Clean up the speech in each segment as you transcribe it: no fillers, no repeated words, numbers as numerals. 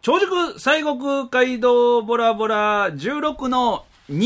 長熟西国街道ボラボラ16の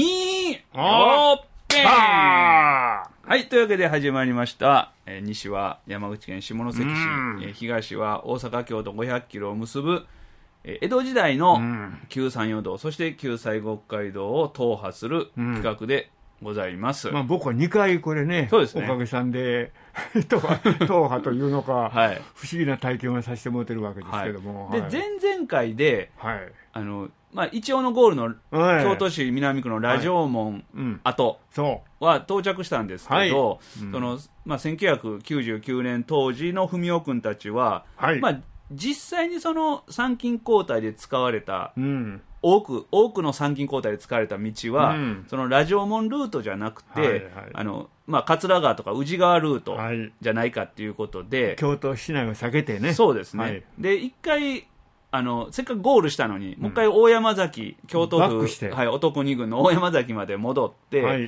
2オープン。はい、というわけで始まりました。西は山口県下関市、東は大阪京都500キロを結ぶ江戸時代の旧山陽道、そして旧西国街道を踏破する企画でございます。 まあ、僕は2回これね、 そうですね、 おかげさんで踏破というのか、はい、不思議な体験をさせてもらってるわけですけども、 はい、で、前々回で、はい、まあ、一応のゴールの京都市南区の羅城門跡は到着したんですけど、まあ、1999年当時の文雄君たちは、はい、まあ、実際にその参勤交代で使われた、多くの参勤交代で使われた道は、その羅城門ルートじゃなくて、まあ、桂川とか宇治川ルートじゃないかっていうことで、 京都市内を避けてね。 そうですね、で一回せっかくゴールしたのに、もう一回大山崎、京都府、男二郡の大山崎まで戻って、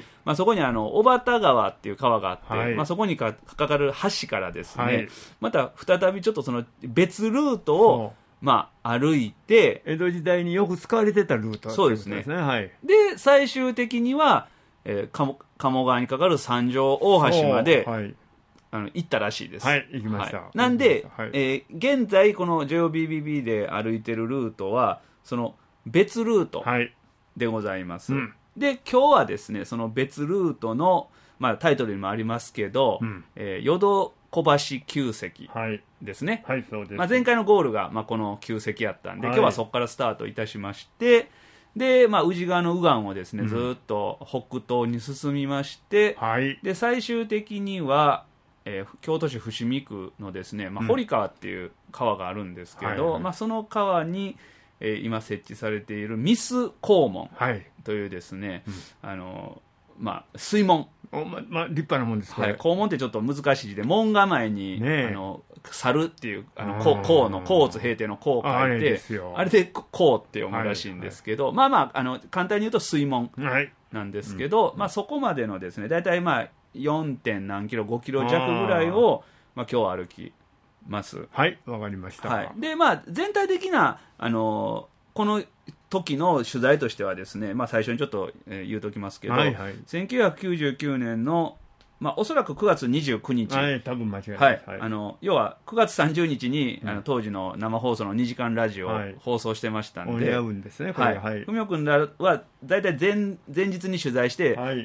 まあ、そこに小畑川っていう川があって、まあ、そこにかかる橋からですね、また再びちょっとその別ルートを、まあ、歩いて、 江戸時代によく使われてたルート、 そうですね、で最終的には、鴨川にかかる三条大橋まで、行ったらしいです。 はい、行きました。 なんで、現在この JOBBB で歩いてるルートはその別ルートでございます。で、今日はですね、その別ルートの、まあ、タイトルにもありますけど、淀小橋旧跡ですね。そうです。まあ、前回のゴールが、まあ、この旧跡やったんで、今日はそこからスタートいたしまして、で、まあ、宇治川の右岸をですね、ずっと北東に進みまして、で最終的には京都市伏見区のですね、まあ、堀川っていう川があるんですけど、まあ、その川に、今設置されているミス黄門というですね、まあ、水門、 まあ、立派なもんです、 黄門ってちょっと難しい字で、門構えに、猿っていう甲の甲津平定の甲を書いて、あれで甲って読むらしいんですけど、まあまあ、簡単に言うと水門なんですけど、まあ、そこまでのですね、大体まあ 4. 何キロ5キロ弱ぐらいを、まあ、今日歩きます。 はい、わかりました。 で、まあ、全体的なこの時の取材としてはですね、まあ、最初にちょっと、言うときますけど、1999年の、まあ、おそらく9月29日、 多分間違いない、 要は9月30日に、当時の生放送の2時間ラジオを放送してましたんで、 文雄君らは大体前日に取材して、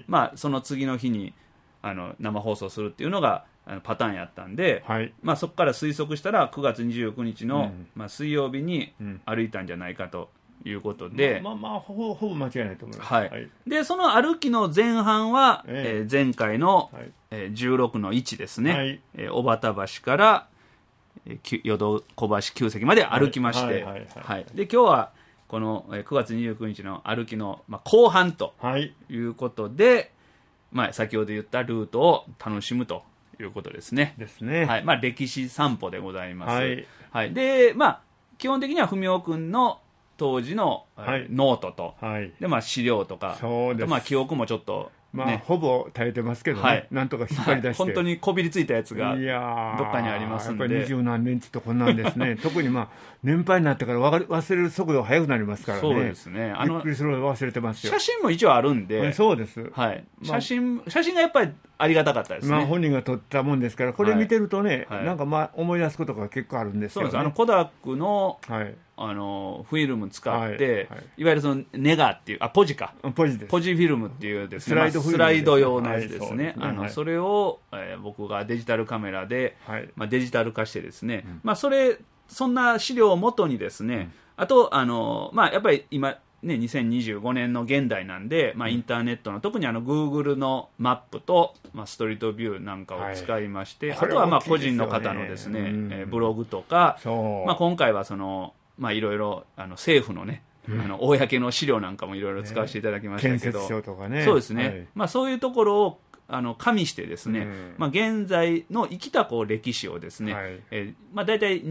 まあ、その次の日に生放送するっていうのがパターンやったんで、まあ、そこから推測したら9月29日の、まあ、水曜日に歩いたんじゃないかということで、 まあほぼ間違いないと思います。 でその歩きの前半は、前回の、16の1ですね、小畑橋から淀小橋旧跡まで歩きまして、で今日はこの9月29日の歩きの、まあ、後半ということで、まあ、先ほど言ったルートを楽しむということですね。まあ、歴史散歩でございます。で、まあ、基本的には文雄君の当時の、ノートと、で、まあ、資料とか、まあ、記憶もちょっと、 まあ、ほぼ耐えてますけどね、なんとか引っ張り出して、 本当にこびりついたやつがどっかにありますんで、 やっぱり20何年ってとこなんですね。特にまあ年配になってから忘れる速度が速くなりますからね。 そうですね。 びっくりするほど忘れてますよ。 写真も一応あるんで、 そうです。 写真がやっぱりありがたかったですね。 まあ、本人が撮ったもんですから、これ見てるとね、なんかまあ思い出すことが結構あるんですよね。 そうです。コダックのフィルム使って、いわゆるそのネガっていうポジか、ポジフィルムっていうですね、スライド用のやつですね。それを、僕がデジタルカメラで、まあ、デジタル化してですね、まあ、そんな資料をもとにですね、あとまあ、やっぱり今ね、2025年の現代なんで、まあ、インターネットの特にGoogle のマップと、まあ、ストリートビューなんかを使いまして、あとはまあ個人の方のですね、ブログとか、まあ、今回はまあ、いろいろ政府のね、公の資料なんかもいろいろ使わせていただきましたけど、 建設省とかね、 そうですね、まあ、そういうところを加味してですね、まあ、現在の生きた歴史をですね、まあ、大体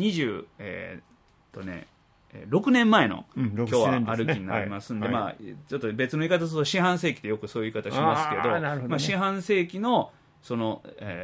6年前の今日は歩きになりますんで、まあ、ちょっと別の言い方すると四半世紀ってよくそういう言い方しますけど、まあ、四半世紀の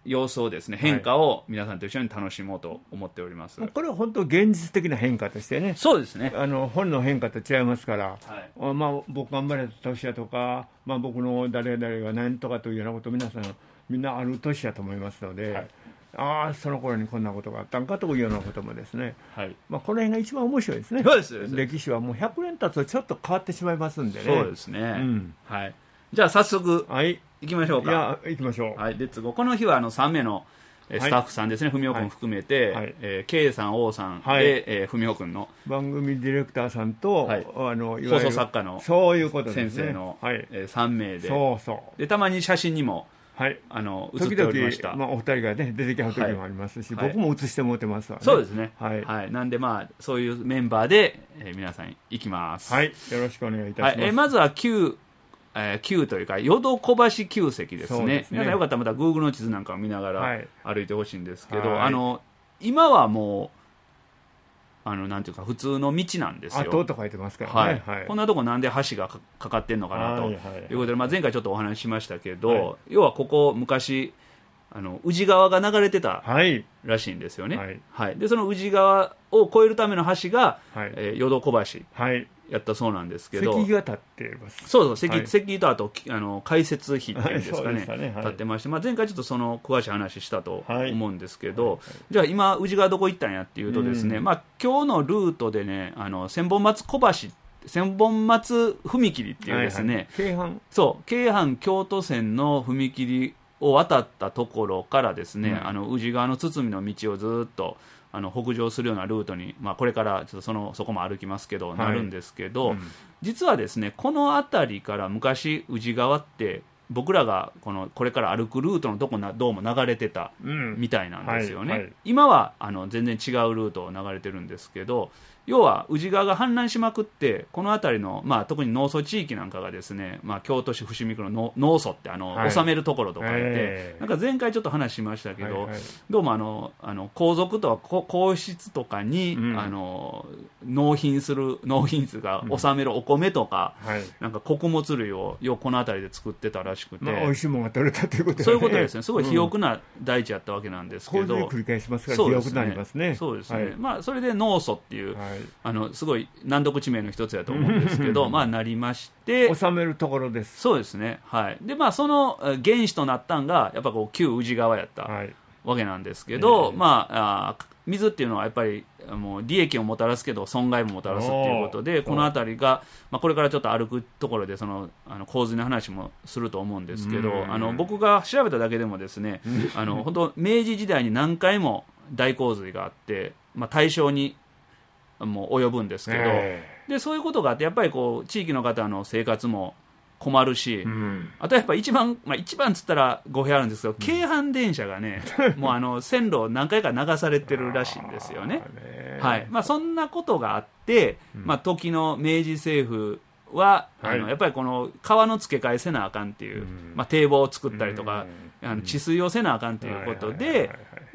様子をですね、変化を皆さんと一緒に楽しもうと思っております。 これは本当現実的な変化としてね。 そうですね。 本の変化と違いますから、僕が生まれた年やとか、僕の誰々が何とかというようなことを皆さんみんなある年やと思いますので、その頃にこんなことがあったんかというようなこともですね、この辺が一番面白いですね。 そうです歴史はもう100年経つとちょっと変わってしまいますんでね。 そうですね。じゃあ早速、行きましょうか。 行きましょう。 レッツゴー。この日は3名のスタッフさんですね、文雄君含めて、K さん、王さんで、文雄君の番組ディレクターさんと、 放送作家の先生の3名で、でたまに写真にも映っておりました。 お二人がね出てきはる時もありますし、僕も映してもらってますわね。 そうですね。なんでそういうメンバーで皆さん行きます。 よろしくお願いいたします。 まずは旧というか淀小橋旧跡ですね。皆さんよかったらまた Google の地図なんかを見ながら歩いてほしいんですけど、今はもうなんていうか普通の道なんですよ。 跡と書いてますからね。 こんなとこなんで橋がかかってんのかなということで、前回ちょっとお話ししましたけど、要はここ昔宇治川が流れてたらしいんですよね。でその宇治川を越えるための橋が淀小橋やったそうなんですけど、 石が立ってます。 そう石とあと解説碑っていうんですかね、立ってまして、前回ちょっとその詳しい話したと思うんですけど、じゃあ今宇治川どこ行ったんやっていうとですね、今日のルートでね千本松小橋、千本松踏切っていうですね、京阪京都線の踏切を渡ったところからですね、宇治川の堤の道をずっと北上するようなルートに、これからちょっとそこも歩きますけど、なるんですけど、実はですねこの辺りから昔宇治川って僕らがこれから歩くルートのどうも流れてたみたいなんですよね。今は全然違うルートを流れてるんですけど、要は宇治川が氾濫しまくって、この辺りの、特に農村地域なんかがですね、京都市伏見区の農村って治めるところとかで、なんか前回ちょっと話しましたけど、どうも皇族とか皇室とかに、納品するが納めるお米とか、なんか穀物類をこの辺りで作ってたらしくて、 美味しいものが取れたということで、 そういうことですね。すごい肥沃な大地やったわけなんですけど、 繰り返しますから肥沃になりますね。 そうですね。それで農村っていう、すごい難読地名の一つだと思うんですけどなりまして、 収めるところです。 そうですね。でその原資となったんがやっぱ旧宇治川やったわけなんですけど、水っていうのはやっぱりもう利益をもたらすけど損害ももたらすっていうことで、この辺りが、これからちょっと歩くところで洪水の話もすると思うんですけど、僕が調べただけでもですね本当明治時代に何回も大洪水があって、大正にもう及ぶんですけど、でそういうことがあってやっぱり地域の方の生活も困るし、あとやっぱ一番つったら語弊あるんですけど、京阪電車がねもう線路を何回か流されてるらしいんですよね。そんなことがあって、時の明治政府はやっぱりこの川の付け替えせなあかんっていう、堤防を作ったりとか治水をせなあかんということで、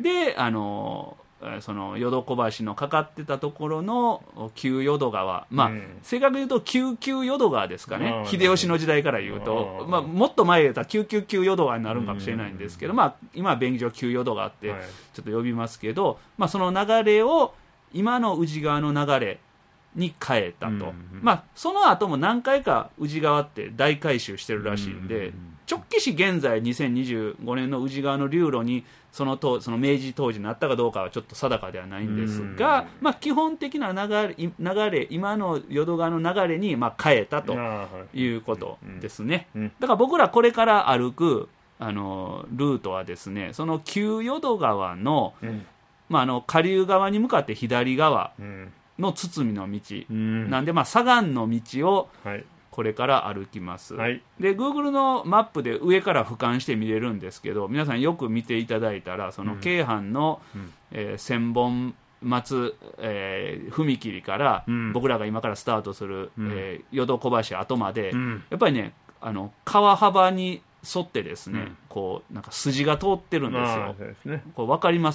その淀小橋のかかってたところの旧淀川、正確に言うと旧淀川ですかね、秀吉の時代から言うと、もっと前だったら旧淀川になるかもしれないんですけど、今は便宜上旧淀川ってちょっと呼びますけど、その流れを今の宇治川の流れに変えたと、その後も何回か宇治川って大改修してるらしいんで、直帰し現在2025年の宇治川の流路にその明治当時になったかどうかはちょっと定かではないんですが、基本的な流れ今の淀川の流れに変えたということですね。だから僕らこれから歩くルートはですね、その旧淀川の、下流側に向かって左側の堤の道なんで、左岸の道をこれから歩きます。で Google のマップで上から俯瞰して見れるんですけど、皆さんよく見ていただいたら、その京阪の、千本松、踏切から、僕らが今からスタートする、淀小橋跡まで、やっぱりね川幅に沿ってですね、なんか筋が通ってるんですよ。これ分かります？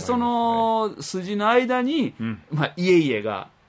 分かります。 でその筋の間に、家々が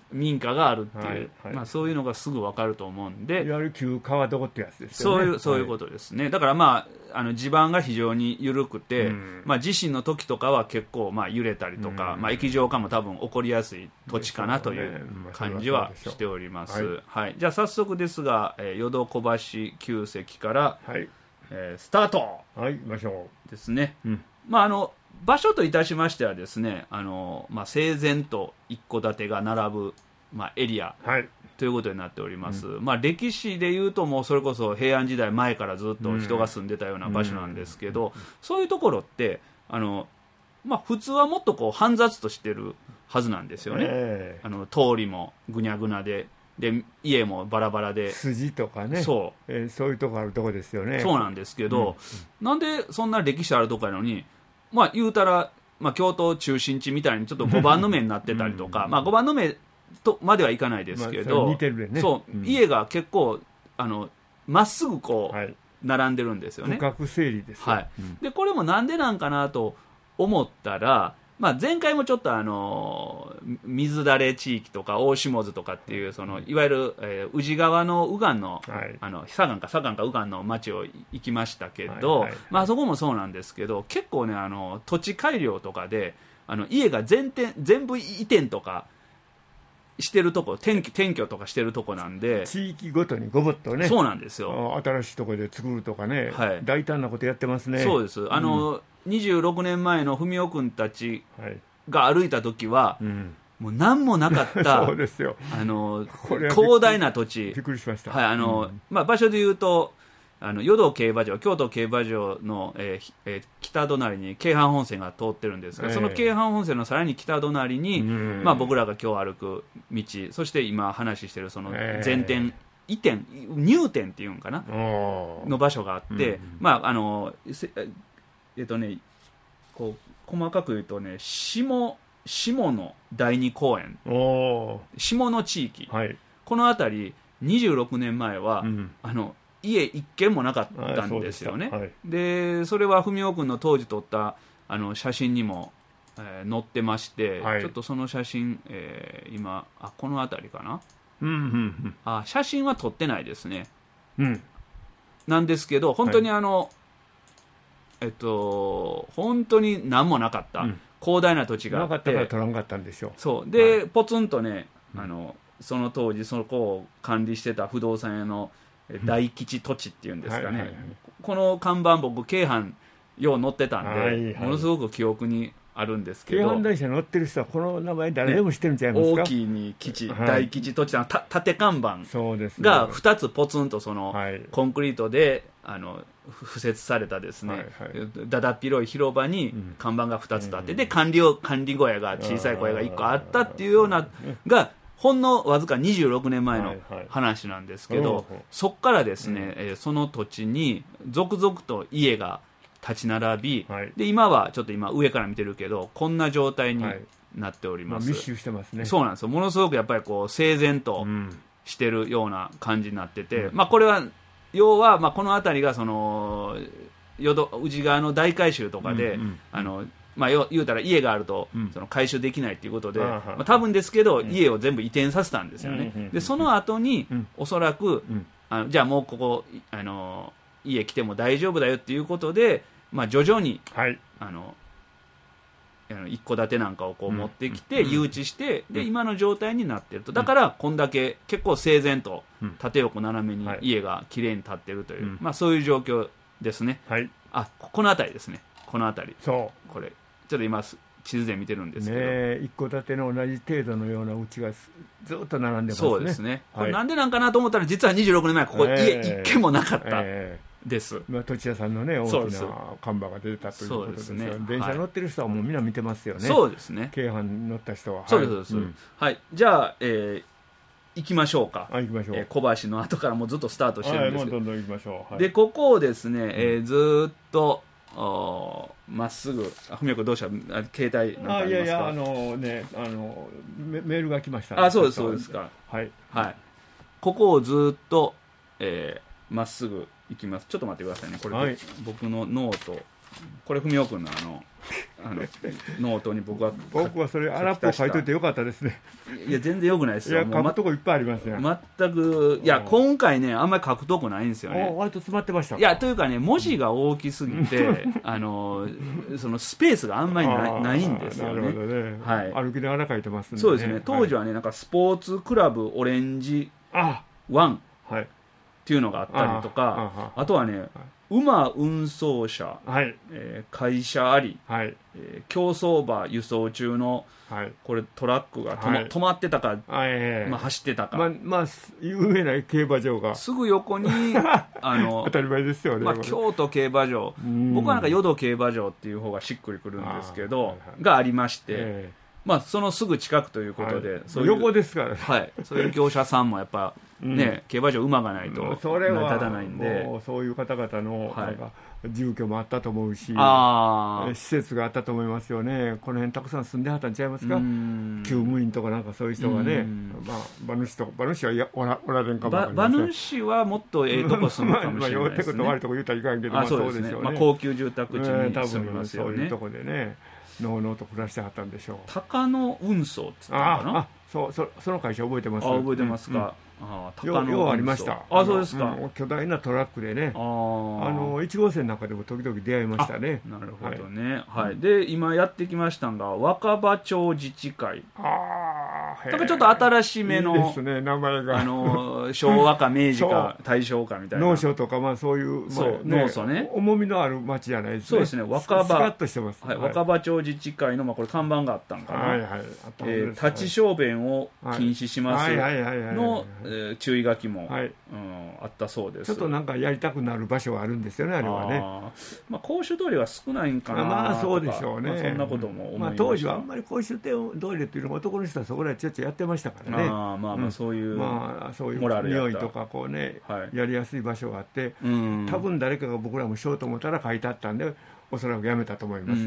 民家があるっていう、まあ、そういうのがすぐ分かると思うんで、 いわゆる旧川床ってやつですよね。 そういうことですね。だからまあ地盤が非常に緩くて、まあ、地震の時とかは結構まあ揺れたりとか、まあ、液状化も多分起こりやすい土地かなという感じはしております。はい、じゃあ早速ですが、淀小橋旧跡から、スタート。 はい、行きましょうですね。まあ場所といたしましてはですね、まあ、整然と一戸建てが並ぶ、まあ、エリア、ということになっております。まあ、歴史でいうともうそれこそ平安時代前からずっと人が住んでたような場所なんですけど、そういうところってまあ、普通はもっとこう煩雑としてるはずなんですよね。通りもぐにゃぐにゃで家もバラバラで筋とかね、 そういうとこあるとこですよね。 そうなんですけど、なんでそんな歴史あるとこやのに、まあ、言うたら、まあ、京都中心地みたいにちょっと5番の目になってたりとか、まあ、5番の目とまではいかないですけど、 似てるね。 そう、家が結構まっすぐこう、並んでるんですよね。 区画整理ですよ。 でこれもなんでなんかなと思ったら、まあ、前回もちょっと水垂れ地域とか大下津とかっていういわゆる、宇治川の右岸の、左岸か右岸の町を行きましたけど、まあ、そこもそうなんですけど、結構ね土地改良とかで家が全部移転とかしてるとこ、転居とかしてるとこなんで、 地域ごとにごぼっとね、 そうなんですよ。 新しいところで作るとかね、大胆なことやってますね。 そうです。26年前の文雄君たちが歩いた時は、もう何もなかったそうですよ、 広大な土地、 びっくりしました。 まあ、場所でいうと淀競馬場、京都競馬場の、北隣に京阪本線が通ってるんですが、その京阪本線のさらに北隣に、まあ、僕らが今日歩く道、そして今話しているその前転、移転、入店っていうんかなの場所があって、まあこう細かく言うとね、下の第二公園、下の地域、この辺り26年前は、家一軒もなかったんですよね。でそれは文雄君の当時撮った写真にも、載ってまして、ちょっとその写真、今この辺りかな、写真は撮ってないですね、なんですけど、本当に本当に何もなかった、広大な土地があって、 なかったから取らんかったんでしょう。 そうで、ポツンとね、その当時そこを管理してた不動産屋の大吉土地っていうんですかね、この看板僕京阪よう載ってたんで、ものすごく記憶にあるんですけど、 京阪電車乗ってる人はこの名前誰でも知ってるんちゃいますか。 大きいに吉、大吉土地の縦看板が2つポツンとコンクリートで敷設されたですね、だだっ広い広場に看板が2つ立って、で管理小屋が小さい小屋が1個あったっていうようながほんのわずか26年前の話なんですけど、そこからですね、その土地に続々と家が立ち並び、で今はちょっと今上から見てるけどこんな状態になっております。 密集してますね。 そうなんですよ。ものすごくやっぱりこう整然としてるような感じになってて、まあこれは要はまあこの辺りが宇治川の大改修とかで、まあ、言うたら家があるとその回収できないということで、まあ、多分ですけど家を全部移転させたんですよね。でその後におそらくじゃあもうここ家来ても大丈夫だよっていうことで、まあ、徐々に一戸建てなんかをこう持ってきて誘致して、で今の状態になっていると。だからこんだけ結構整然と縦横斜めに家がきれいに建っているという、まあ、そういう状況ですね。この辺りですね。この辺り、これちょっと今地図で見てるんですけど、 一戸建ての同じ程度のような家がずっと並んでますね。 そうですね。これなんでなんかなと思ったら、実は26年前ここ家一軒もなかったです。 土地屋さんのね、大きな看板が出たということですよ。電車乗ってる人はもうみんな見てますよね。 そうですね。 京阪乗った人は。 そうです。はい。じゃあ行きましょうか。 行きましょう。 小橋の後からもうずっとスタートしてるんですけど、 どんどん行きましょう。 でここをですね、ずっとまっすぐ、文雄君どうした、携帯なんかありますか。 メールが来ました、 そうですそうですか。ここをずっとまっすぐ行きます。ちょっと待ってくださいね。これ、僕のノートこれ文雄君のノートに僕はそれ荒っぽ書いといてよかったですね。 いや全然よくないですよ。 いや書くとこいっぱいありますね。 全く、いや今回ねあんまり書くとこないんですよね。 割と詰まってましたか。 いやというかね、文字が大きすぎてそのスペースがあんまりないんですよね。 なるほどね、はい、歩きながら書いてますんで、ね、 そうですね。当時はね、なんかスポーツクラブオレンジ1っていうのがあったりとか、あとはね、馬運送車、はい、会社あり、はい、競走馬輸送中の、はい、これトラックが止まってたか、走ってたか、 有名な競馬場がすぐ横に当たり前ですよね、 京都競馬場、僕はなんか淀競馬場っていう方がしっくりくるんですけど、がありまして、そのすぐ近くということで、 そういう横ですからね、 はい、そういう業者さんもやっぱね、競馬場馬がないと成り立たないんで、 もうそういう方々のなんか住居もあったと思うし、施設があったと思いますよね。この辺たくさん住んではったんちゃいますか。厩務員とかなんかそういう人がね、馬主はおられんかもわかりません。 馬主はもっとええとこ住むかもしれないですね。 悪いとこ言うたらいかんけど、そうですよね。 高級住宅地に住みますよね。 そういうとこでね、のうのうと暮らしてはったんでしょう。 高野運送って言ったのかな。 その会社覚えてます。 覚えてますか。 ようありました。 そうですか。 巨大なトラックでね、1号線なんかでも時々出会いましたね。 なるほどね。はい。で今やってきましたのが若葉町自治会。だからちょっと新しめの、 いいですね、名前が昭和か明治か大正かみたいな。 農書とかそういう農書ね。 重みのある町じゃないですね。 そうですね。 スカッとしてます。 若葉町自治会のこれ看板があったんかな。立ち小便を禁止しますの注意書きもあったそうです。 ちょっとなんかやりたくなる場所はあるんですよね、あれはね。 公衆トイレは少ないんかな。 そうでしょうね。 そんなことも思いました。 当時はあんまり公衆トイレっていうのも男の人はそこらちょっとやってましたからね。 そういうモラル匂いとかこうね、やりやすい場所があって、多分誰かが僕らもしようと思ったら書いてあったんで、おそらくやめたと思います。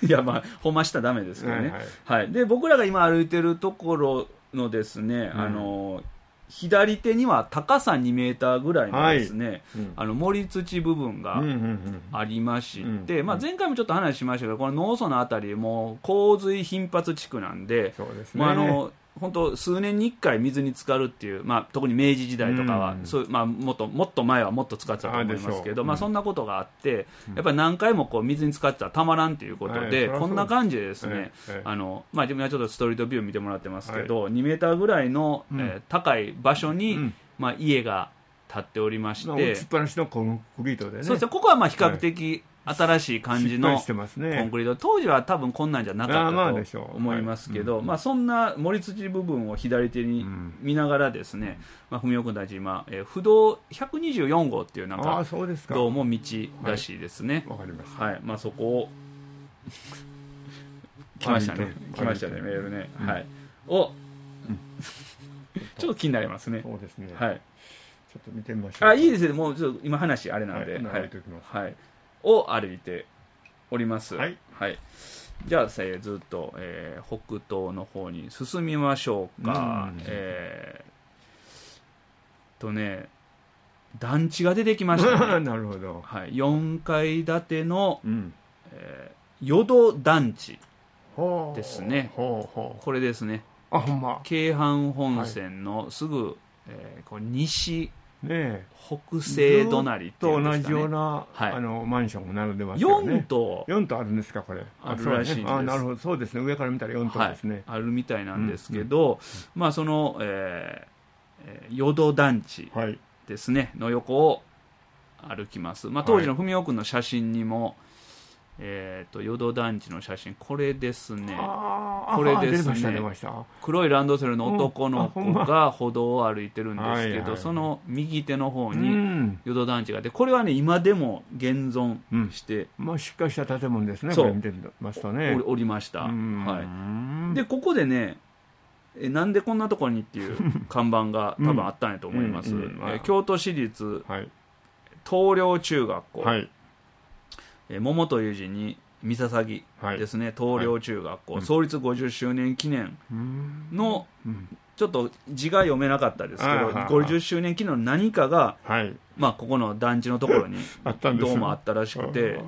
いやほんましたらダメですけどね。で僕らが今歩いてるところのですね、左手には高さ2メーターぐらいのですね、盛り土部分がありまして、前回もちょっと話しましたけど、この農村のあたりも洪水頻発地区なんで、本当数年に1回水に浸かるっていう、特に明治時代とかは、もっと前はもっと使ってたと思いますけど、そんなことがあって、やっぱり何回もこう水に浸かってたらたまらんということで、こんな感じでですね、自分はちょっとストリートビュー見てもらってますけど、2メーターぐらいの高い場所に家が建っておりまして、 打ちっぱなしのコンクリートでね。 そうですね、ここは比較的新しい感じのコンクリート、当時は多分こんなんじゃなかったと思いますけど、そんな盛り土部分を左手に見ながらですね、文雄君たち今不動124号っていうなんかどうも道らしいですね。 わかりました。 そこを来ましたね、メールね。ちょっと気になりますね。 そうですね。 ちょっと見てみましょう。 いいですね。もうちょっと今話あれなんで、を歩いております。じゃあずっと、北東の方に進みましょうか。団地が出てきましたね。 なるほど。 4階建ての、淀団地ですね。これですね。京阪本線のすぐ、西北西隣っていうんですかね。 同じようなマンションが並んでますよね。4棟あるんですか、これ。 あるらしいんです。 なるほど、そうですね。上から見たら4棟ですね。 あるみたいなんですけど、その淀団地ですねの横を歩きます。当時の文雄君の写真にも淀団地の写真、これですね。これですね。黒いランドセルの男の子が歩道を歩いてるんですけど、その右手の方に淀団地があって、これはね今でも現存して、 しっかりした建物ですね。これ見てますとね、 おりました。でここでね、なんでこんなところにっていう看板が多分あったんやと思います。京都市立東陵中学校、桃という字に三笹ですね、東陵中学校、創立50周年記念の、ちょっと字が読めなかったですけど、50周年記念の何かが、ここの団地のところにどうもあったらしくて、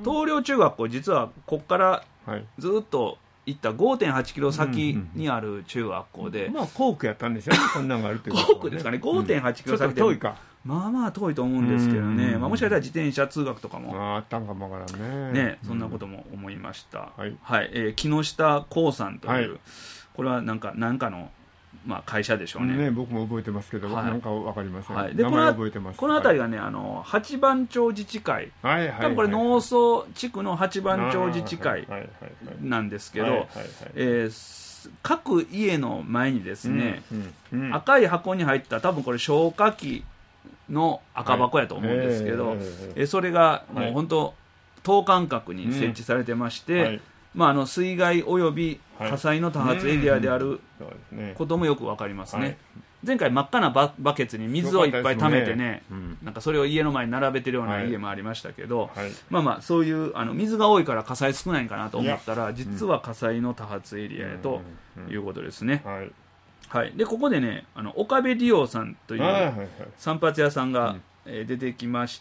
東陵中学校、実はここからずっと行った 5.8 キロ先にある中学校で、 まあ校区やったんでしょうね、こんなんがあるという校区ですかね、5.8 キロ先で、 遠いか、 まあまあ遠いと思うんですけどね、まあ、もしかしたら自転車通学とかもあったんかもわからんね、そんなことも思いました。木下興産という、これはなんかのまあ、会社でしょうね。 僕も覚えてますけど、なんか分かりません。 で名前覚えてます。 この辺りがね、八番町自治会、多分これ農村地区の八番町自治会なんですけど、各家の前にですね、赤い箱に入った多分これ消火器の赤箱やと思うんですけど、それがもう本当等間隔に設置されてまして、まあ、水害および火災の多発エリアであることもよく分かりますね。前回真っ赤なバケツに水をいっぱい溜めてね、なんかそれを家の前に並べてるような家もありましたけど、まあまあそういう水が多いから火災少ないんかなと思ったら、実は火災の多発エリアということですね。でここでね、岡部理央さんという散髪屋さんが出てきまして、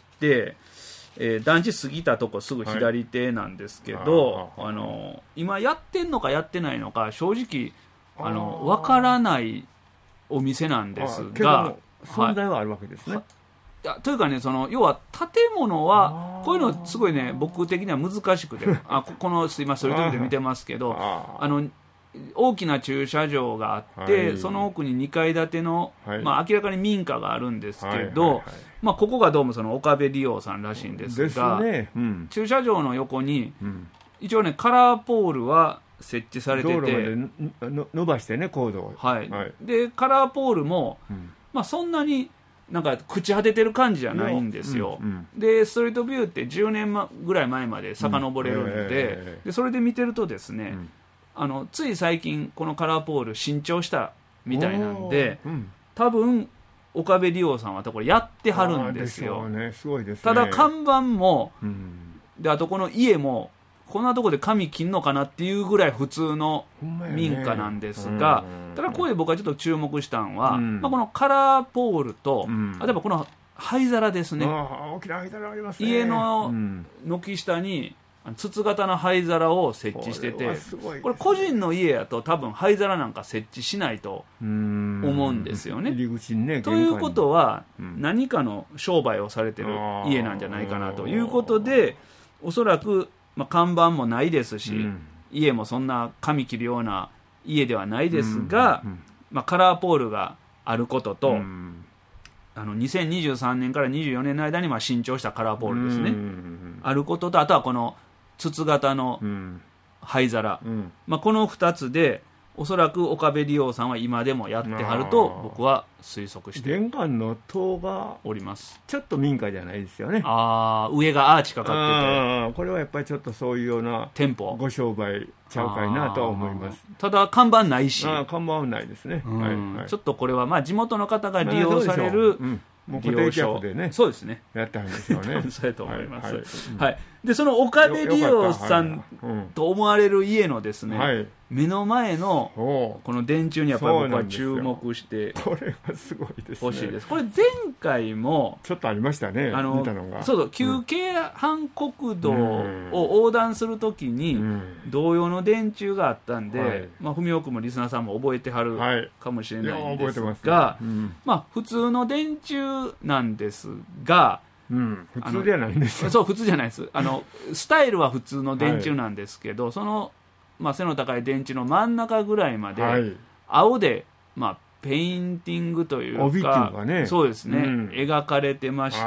団地過ぎたとこすぐ左手なんですけど、今やってんのかやってないのか正直分からないお店なんですが、 存在はあるわけですね。 というかね、要は建物はこういうのすごいね、僕的には難しくてこの今それとで見てますけど、大きな駐車場があって、その奥に2階建ての、まあ、明らかに民家があるんですけど、まあ、ここがどうもその岡部理央さんらしいんですが、駐車場の横に、一応ねカラーポールは設置されてて、道路まで伸ばしてね、コードを、 でカラーポールも、まあ、そんなになんか朽ち果ててる感じじゃないんですよ。でストリートビューって10年ぐらい前まで遡れるんで、それで見てるとですね、つい最近このカラーポール新調したみたいなんで、多分岡部理央さんはこれやってはるんですよ。 すごいですね。 ただ看板も、であとこの家もこんなとこで紙切んのかなっていうぐらい普通の民家なんですが、ただここで僕はちょっと注目したのは、まあ、このカラーポールと、例えばこの灰皿ですね。 大きな灰皿ありますね。 家の軒下に筒型の灰皿を設置してて、これ個人の家やと多分灰皿なんか設置しないと思うんですよね。 入り口にね。 ということは、何かの商売をされてる家なんじゃないかなということで、おそらく、まあ、看板もないですし、家もそんな紙切るような家ではないですが、まあ、カラーポールがあることと、2023年から24年の間にまあ新調したカラーポールですね、あることと、あとはこの筒型の灰皿、まあ、この2つでおそらく岡部理央さんは今でもやってはると僕は推測して玄関の塔がおります。 ちょっと民家じゃないですよね。 上がアーチかかってて、これはやっぱりちょっとそういうような店舗ご商売ちゃうかいなとは思います。 ただ看板ないし、 看板はないですね。 ちょっとこれはまあ地元の方が利用される、 もう固定客でね、 そうですね、 やってはるんですよね。 そうやと思います。でその岡部理央さんと思われる家のですね、目の前のこの電柱にやっぱり僕は注目してこれはすごいですね。 欲しいです。これ前回もちょっとありましたね、見たのが。 そう旧京阪国道を横断するときに同様の電柱があったんで、まあ文雄君もリスナーさんも覚えてはるかもしれないんですが、まあ普通の電柱なんですが、 普通じゃないんですよ。 そう普通じゃないです。スタイルは普通の電柱なんですけど、そのまあ、背の高い電柱の真ん中ぐらいまで青で、まあ、ペインティングというか、 帯っていうかね、 そうですね、描かれてまして、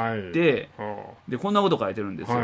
でこんなこと書いてるんですよ。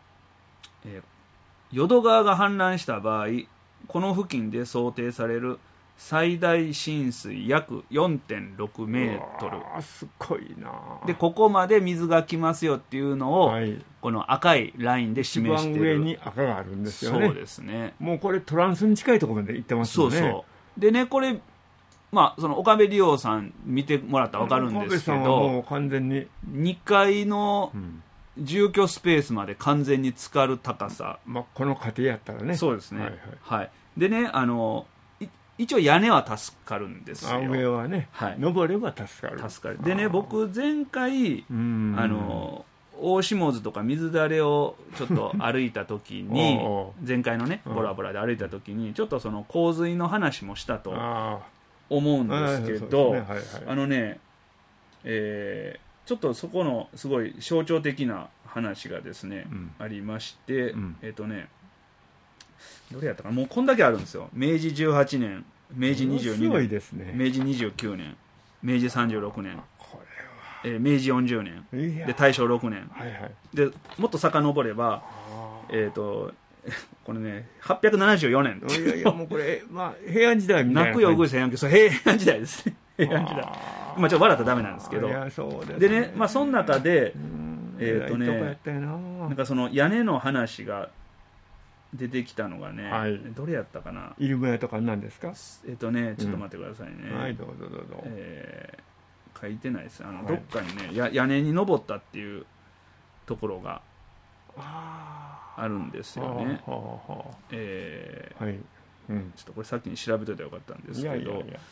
淀川が氾濫した場合、この付近で想定される最大浸水約 4.6 メートル。 すごいな。 でここまで水が来ますよっていうのを、この赤いラインで示している。 一番上に赤があるんですよね。 そうですね。 もうこれトランスに近いところまで行ってますよね。 そうでね、これまあその岡部理央さん見てもらったら分かるんですけど、 もう完全に 2階の住居スペースまで完全に浸かる高さ、 まあ、この家庭やったらね。 そうですね。でね、一応屋根は助かるんですよ。 上はね、登れば助かる。 でね、僕前回大下津とか水垂をちょっと歩いた時に前回のねボラボラで歩いた時にちょっとその洪水の話もしたと思うんですけど、ちょっとそこのすごい象徴的な話がですね、ありまして、どれやったかな、もうこんだけあるんですよ。明治18年、明治22年、明治29年、明治36年、明治40年で大正6年、でもっと遡ればこれね874年、 いやもうこれ、平安時代みたいな、 泣くようぐいせんやんけ、それ平安時代ですね。平安時代、ちょっと笑ったらダメなんですけど、でね、その中でなんかその屋根の話が出てきたのがね、どれやったかな、 イルム屋とか何ですか。 ちょっと待ってくださいね。 はい、どうぞどうぞ。 書いてないです。どっかにね、屋根に登ったっていうところがあるんですよね。ちょっとこれさっきに調べといたらよかったんですけど、ち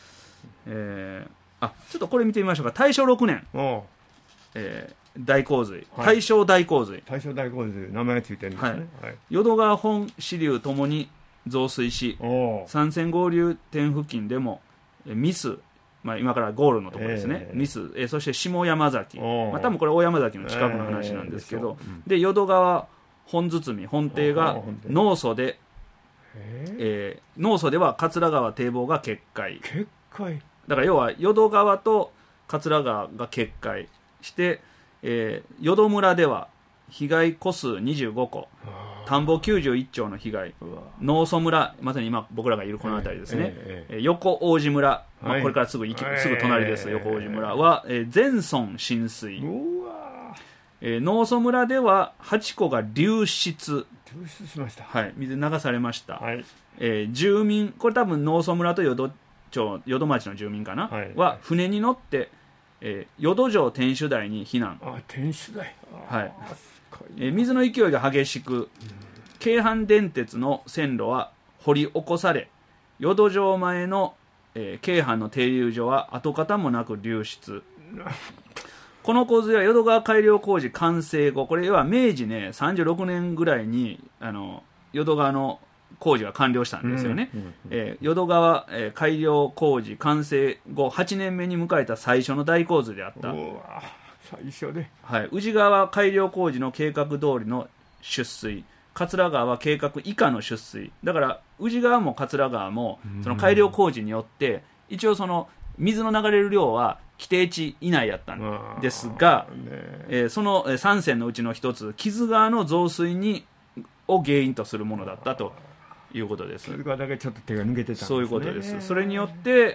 ょっとこれ見てみましょうか。大正6年、大洪水、大正大洪水、 名前ついてるんですね。 淀川本支流ともに増水し、三川合流点付近でもミス、今からゴールのところですね、ミス、そして下山崎、多分これ大山崎の近くの話なんですけど、で淀川本堤本堤が農祖で、農祖では桂川堤防が決壊、だから要は淀川と桂川が決壊して、淀村では被害戸数25戸、田んぼ91丁の被害、農祖村、まさに今僕らがいるこの辺りですね、横王子村、これからすぐ隣です、横王子村は、全村浸水、農祖村では8戸が流出しました、 水流されました、住民、これ多分農祖村と淀町の住民かな、は船に乗って淀城天守台に避難。 天守台、 水の勢いが激しく、京阪電鉄の線路は掘り起こされ、淀城前の、京阪の停留所は跡形もなく流出。この洪水は淀川改良工事完成後、これは明治ね36年ぐらいに淀川の工事が完了したんですよね。淀川、改良工事完成後8年目に迎えた最初の大洪水であった。 最初で、 宇治川改良工事の計画通りの出水、桂川は計画以下の出水だから、宇治川も桂川もその改良工事によって一応その水の流れる量は規定値以内やったんですが、その3川のうちの一つ木津川の増水を原因とするものだったということです。 木津川だけちょっと手が抜けてたんですね。 そういうことです。それによって、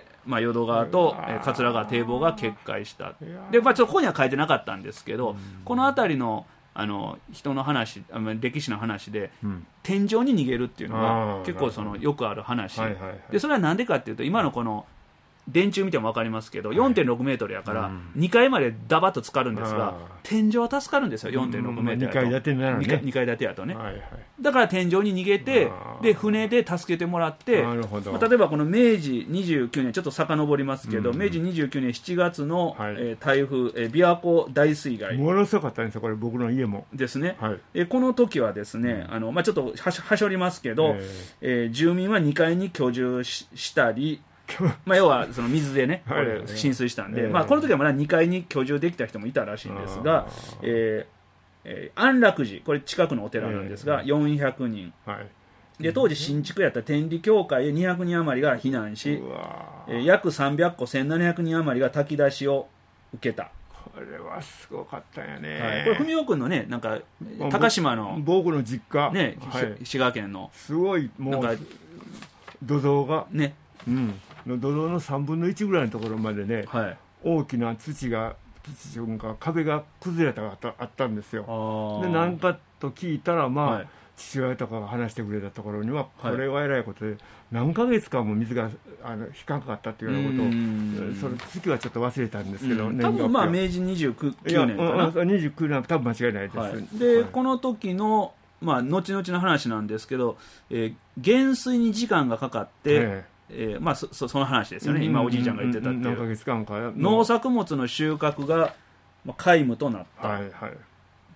淀川と桂川堤防が決壊した。で、ちょっとここには書いてなかったんですけど、この辺りの人の話、歴史の話で、天井に逃げるっていうのが結構よくある話で、それは何でかっていうと、今のこの電柱見ても分かりますけど、4.6 メートルやから2階までダバッと浸かるんですが、天井は助かるんですよ。4.6 メートルやと、 2階建てならね、 2階建てやとね、だから天井に逃げて、で船で助けてもらって、例えばこの明治29年ちょっと遡りますけど、明治29年7月の、台風、琵琶湖大水害、 ものすごかったんですよ、これ僕の家もですね。この時はですね、ちょっとはしょりますけど、住民は2階に居住したり、要はその水でね、これ浸水したんで、この時はまだ2階に居住できた人もいたらしいんですが、安楽寺、これ近くのお寺なんですが、400人、で当時新築やった天理教会へ200人余りが避難し、約300戸1700人余りが炊き出しを受けた。 これはすごかったよね。 これ文雄君のね、なんか高島の僕の実家ね、滋賀県のすごいもう土蔵がね、土蔵の3分の1ぐらいのところまでね、大きな土が壁が崩れたがあったんですよ。で何かと聞いたら、父親とかが話してくれたところには、これはえらいことで何ヶ月間も水が引かなかったというようなことを、その月はちょっと忘れたんですけど、 多分明治29年かな、 29年は多分間違いないです。 でこの時の後々の話なんですけど、減水に時間がかかって、その話ですよね、今おじいちゃんが言ってたっていう、 何ヶ月間か農作物の収穫が皆無となった、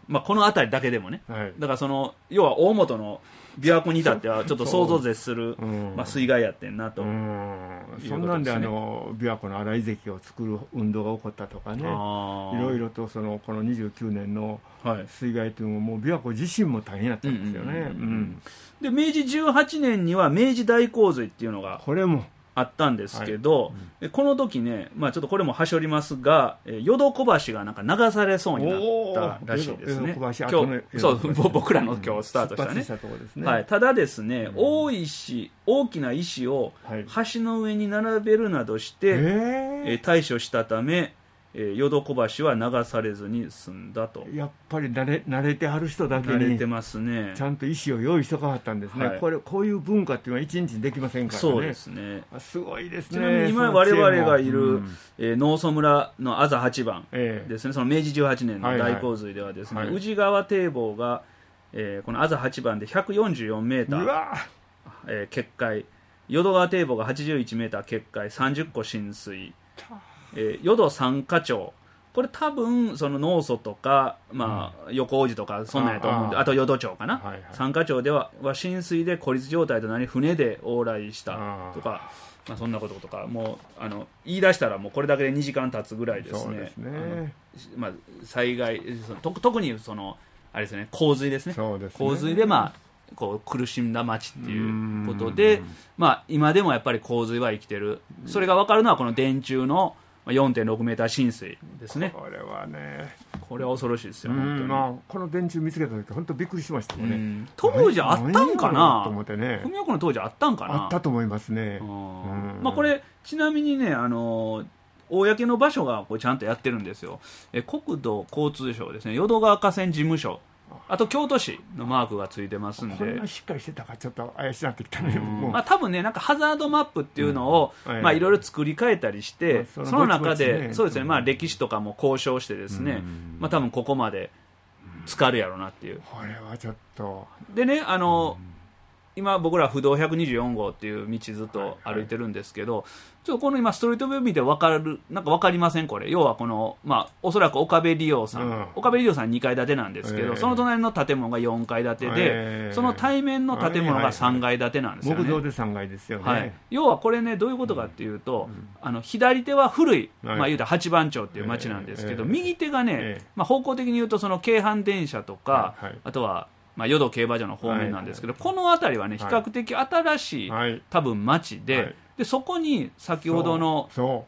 まあ、この辺りだけでもね、はい、だからその要は大本の琵琶湖に至ってはちょっと想像絶する、まあ、水害やってんなと、 そんなんで琵琶湖の荒井関を作る運動が起こったとかね、いろいろとこの29年の水害というのも、もう琵琶湖自身も大変やったんですよね。 で明治18年には明治大洪水っていうのがこれもあったんですけど、はい、この時ね、まあ、ちょっとこれもはしょりますが、淀小橋がなんか流されそうになったらしいですね。今日そう僕らの今日スタートしたね。はい、ただですね、大きな石を橋の上に並べるなどして、対処したため、淀小橋は流されずに済んだと。 やっぱり慣れてはる人だけに慣れてますね。 ちゃんと石を用意しとかはったんですね、はい、こういう文化っていうのは一日にできませんからね。 そうですね。 すごいですね。 ちなみに今我々がいる、農祖村のあざ8番ですね、その明治18年の大洪水ではですね、宇治川堤防が、このあざ8番で144メーター、決壊、淀川堤防が81メーター決壊、30個浸水、淀三課町、これ多分その農祖とか、まあ、横王子とかそんなんやと思うんで、あと淀町かな、三課町では浸水で孤立状態となり船で往来したとか、まあ、そんなこととか、もう言い出したらもうこれだけで2時間経つぐらいですね。まあ、災害特にそのあれですね、洪水ですね。洪水でまあこう苦しんだ町っていうことで、まあ、今でもやっぱり洪水は生きてる。それが分かるのはこの電柱の4.6 メーター浸水ですね。 これはね、 これは恐ろしいですよ。 まあ、この電柱見つけた時本当びっくりしましたもんね。 当時あったんかなと思ってね。文岡の当時あったんかな。 あったと思いますね。 まあ、これちなみにね、公の場所がこれちゃんとやってるんですよ。国土交通省ですね、淀川河川事務所、あと京都市のマークがついてますんで、 こんなしっかりしてたかちょっと怪しくなってきたね。 まあ、多分ね、なんかハザードマップっていうのをまあいろいろ作り変えたりして、その中でそうですね、まあ歴史とかも交渉してですね、まあ多分ここまで浸かるやろうなっていう。 これはちょっとでね、今僕ら不動124号っていう道ずっと歩いてるんですけど、ちょっとこの今ストリートビュー見て分かりませんこれ。要はこの、まあ、おそらく岡部利用さん、岡部利用さん2階建てなんですけど、その隣の建物が4階建てで、その対面の建物が3階建てなんですよね。 木造で3階ですよね。 はい、要はこれね、どういうことかっていうと、左手は古い、まあ、言うたら八番町っていう町なんですけど、右手がね、まあ、方向的に言うとその京阪電車とか、あとはまあ、淀競馬場の方面なんですけど、この辺りはね、比較的新しい、多分町で、でそこに先ほどの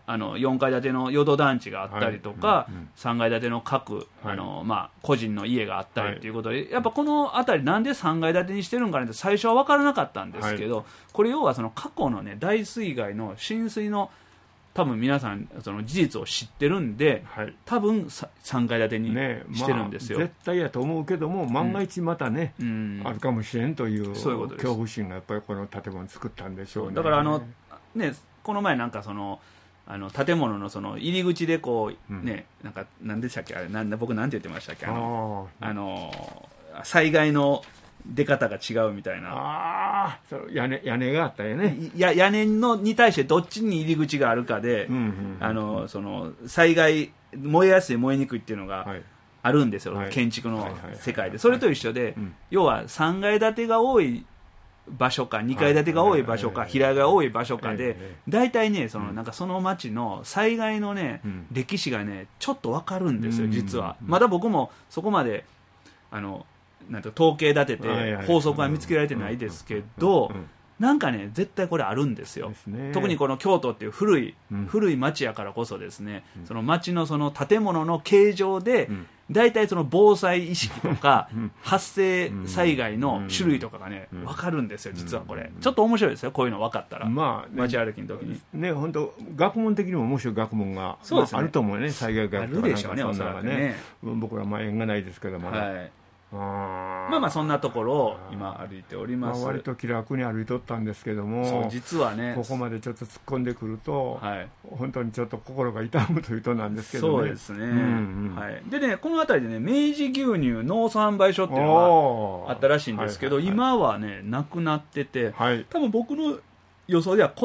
4階建ての淀団地があったりとか、3階建ての各まあ、個人の家があったりということで、やっぱこの辺りなんで3階建てにしてるんかねって最初は分からなかったんですけど、これ要はその過去のね大水害の浸水の多分皆さんその事実を知ってるんで、多分3階建てにしてるんですよ。 絶対やと思うけども、万が一またね、あるかもしれんという恐怖心がやっぱりこの建物を作ったんでしょうね。 だからね、この前なんかその建物のその入り口でこうね、なんか何でしたっけ、あれ僕なんて言ってましたっけ、災害の出方が違うみたいな。 屋根があったよね。 屋根に対してどっちに入り口があるかで、その災害燃えやすい燃えにくいっていうのがあるんですよ、建築の世界で。それと一緒で、要は3階建てが多い場所か2階建てが多い場所か平屋が多い場所かで、大体ね、なんかその町の災害のね、歴史がねちょっと分かるんですよ実は。まだ僕もそこまでなんて統計立てて法則は見つけられてないですけど、なんかね絶対これあるんですよ。特にこの京都っていう古い町やからこそですね、その町のその建物の形状で大体その防災意識とか発生災害の種類とかがね分かるんですよ実は。これちょっと面白いですよ、こういうの分かったら。街歩きの時にね、 本当学問的にも面白い学問があると思うね。災害学とかなんかそんなのがね。僕ら縁がないですけどもね。 まあそんなところを今歩いております。 割と気楽に歩いとったんですけども、 そう実はねここまでちょっと突っ込んでくると、本当にちょっと心が痛むというとなんですけどね。 そうですね、でね、この辺りでね明治牛乳農産売所っていうのがあったらしいんですけど、今はねなくなってて、多分僕の予想ではこの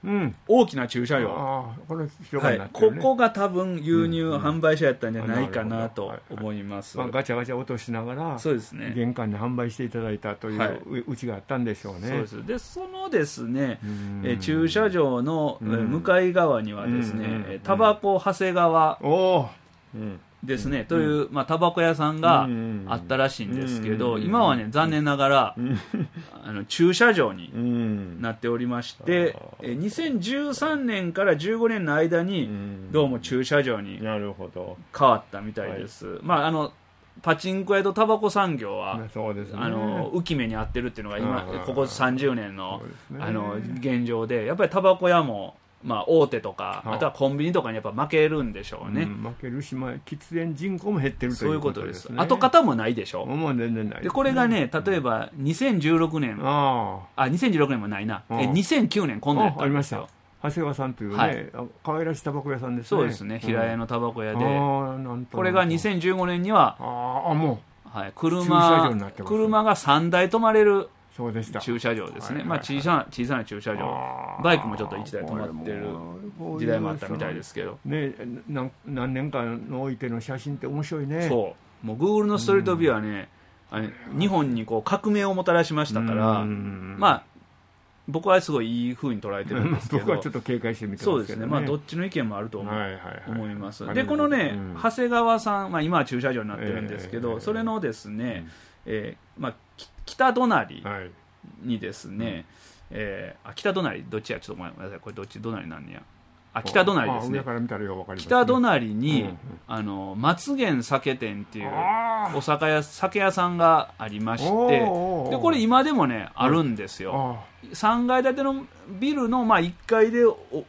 大きな駐車場、 これ広がりになってるね、 ここが多分輸入販売車やったんじゃないかなと思います。 ガチャガチャ落としながら、 そうですね、 玄関で販売していただいたといううちがあったんでしょうね。 そうです。で、そのですね、駐車場の向かい側にはですね、タバコ長谷川ですね、という、タバコ屋さんがあったらしいんですけど、今はね、残念ながら駐車場になっておりまして、2013年から15年の間にどうも駐車場に変わったみたいです。パチンコ屋とタバコ産業は、浮き目に合ってるっていうのが今ここ30年の現状で、やっぱりタバコ屋も大手とか、あとはコンビニとかにやっぱ負けるんでしょうね。 負けるし、喫煙人口も減ってるということですね。 そういうことです。跡形もないでしょ。 もう全然ない。 で、これがね、例えば2016年、2016年もないな、2009年今度やったんですよ。 長谷川さんというね、可愛らしいタバコ屋さんですね。 そうですね、平屋のタバコ屋で、これが2015年には、車が3台止まれる駐車場ですね。小さな駐車場、バイクもちょっと1台止まってる時代もあったみたいですけど、 何年間の置いての写真って面白いね。 そう、もう Google のストリートビューはね、日本にこう革命をもたらしましたから、僕はすごいいい風に捉えてるんですけど、 僕はちょっと警戒してみてますけどね。 そうですね、どっちの意見もあると思います。で、このね、長谷川さん、今は駐車場になってるんですけど、それのですね、北隣にですね、北隣、どっちや、ちょっとごめんなさい、これどっち隣なんや。北隣ですね。北隣に、松源酒店っていう酒屋さんがありまして、で、これ今でもね、あるんですよ。3階建てのビルの1階で、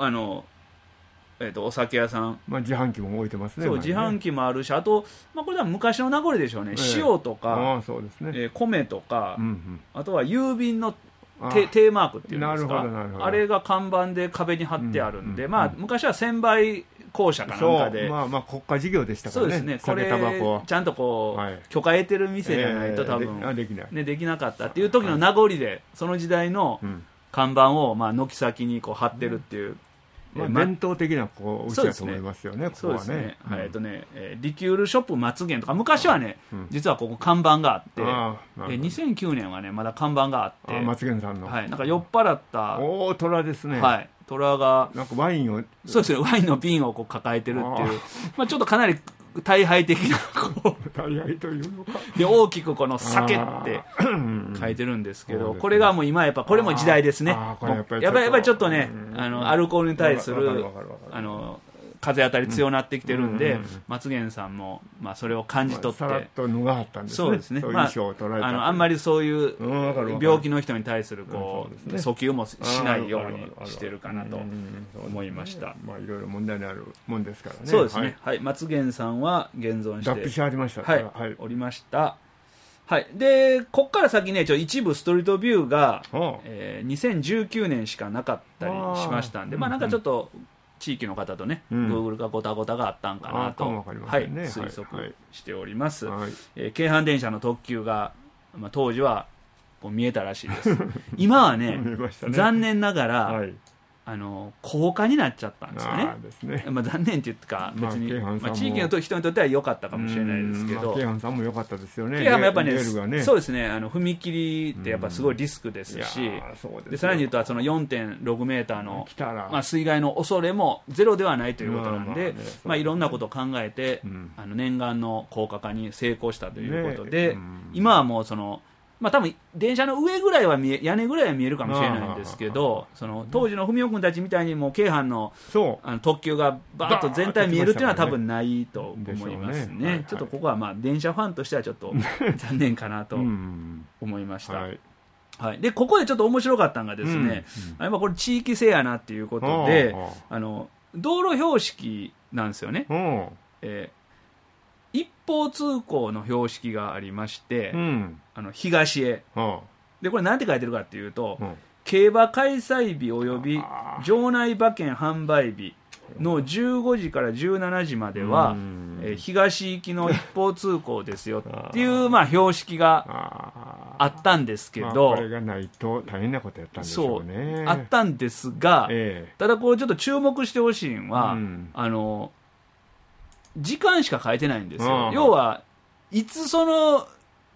お酒屋さん、 自販機も置いてますね。 そう、自販機もあるし、あと、これは昔の名残でしょうね、塩とか、米とか、あとは郵便のテーマークっていうんですか、あれが看板で壁に貼ってあるんで、昔は専売公社かなんかで、 国家事業でしたからね。 そうですね、これちゃんとこう許可得てる店じゃないと多分できなかったっていう時の名残で、その時代の看板を軒先にこう貼ってるっていう。 伝統的なうちだと思いますよね、ここはね。 リキュールショップ松源とか、昔はね、実はここ看板があって、2009年はね、まだ看板があって、 松源さんの。 なんか酔っ払った、 虎ですね。 虎が、 なんかワインを、 そうですね、ワインの瓶をこう抱えてるっていう、ちょっとかなり大敗的な、 大敗というのか。 で、大きくこの酒って書いてるんですけど、これがもう今やっぱ、これも時代ですね。やっぱりちょっとね、アルコールに対する、風当たり強なってきてるんで、松源さんも、それを感じ取って、 さらっと脱がはったんですね。 そうですね。あんまりそういう病気の人に対する訴求もしないようにしてるかなと思いました。 いろいろ問題のあるもんですからね。 そうですね。松源さんは現存して、 脱皮しはりました。 おりました。で、こっから先ね、一部ストリートビューが2019年しかなかったりしましたんで、なんかちょっと地域の方とね、Google がごたごたがあったんかなと、推測しております。京阪電車の特急が、当時は見えたらしいです。今はね、残念ながら、高架になっちゃったんですよね。残念っていうか、別に、地域の人にとっては良かったかもしれないですけど、 京阪さんも良かったですよね。 京阪もやっぱね、そうですね、踏切ってやっぱすごいリスクですし、さらに言うと、その 4.6 メーターの水害の恐れもゼロではないということなんで、いろんなことを考えて、念願の高架化に成功したということで、今はもうその、多分電車の上ぐらいは屋根ぐらいは見えるかもしれないんですけど、その当時の文雄君たちみたいにもう京阪の特急がバーッと全体見えるっていうのは多分ないと思いますね。ちょっとここは電車ファンとしてはちょっと残念かなと思いました。で、ここでちょっと面白かったのがですね、これ地域性やなっていうことで、道路標識なんですよね。一方通行の標識がありまして、東へ、でこれ何て書いてるかっていうと、競馬開催日及び場内馬券販売日の15時から17時までは、東行きの一方通行ですよっていう標識があったんですけど、 これがないと大変なことやったんでしょうね。 そうあったんですが、ただこうちょっと注目してほしいのは、時間しか書いてないんですよ。要はいつその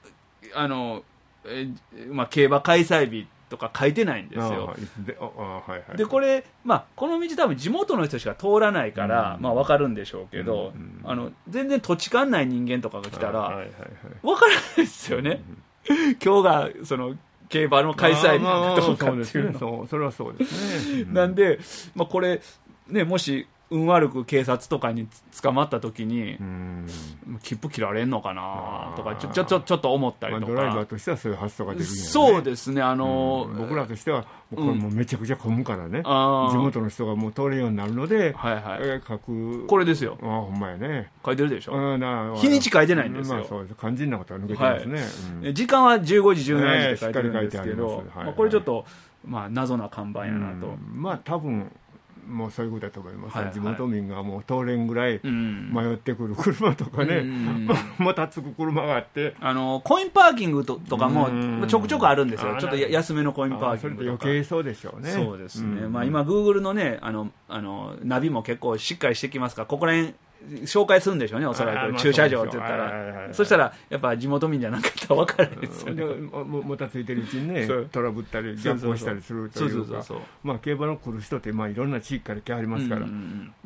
競馬開催日とか書いてないんですよ。でこれ、この道多分地元の人しか通らないから、分かるんでしょうけど、全然土地勘ない人間とかが来たら分からないですよね。今日がその競馬の開催日とかっていうの。 それはそうですね。 なんで、これね、もし運悪く警察とかに捕まった時に切符切られんのかなとかちょっと思ったりとか、 ドライバーとしてはそういう発想が出るんやね。 そうですね。 僕らとしてはこれもうめちゃくちゃ混むからね、地元の人がもう通れるようになるので、書くこれですよ。 ほんまやね。 書いてるでしょ。日にち書いてないんですよ。 そうです。肝心なことは抜けてますね。 時間は15時17時って書いてるんですけど、これちょっと謎な看板やなと。 多分もうそういうことだと思います。地元民がもう通れんぐらい迷ってくる車とかね、またつく車があって、 コインパーキングとかもちょくちょくあるんですよ。ちょっと安めのコインパーキングとか。 それで余計そうでしょうね。 そうですね。今 Google のね、ナビも結構しっかりしてきますから、ここら辺紹介するんでしょうね、おそらく駐車場って言ったら。そしたらやっぱ地元民じゃなかったら分からないですよね。 もたついてるうちにね、トラブったり逆行したりするというか、競馬の来る人っていろんな地域から来はりますから、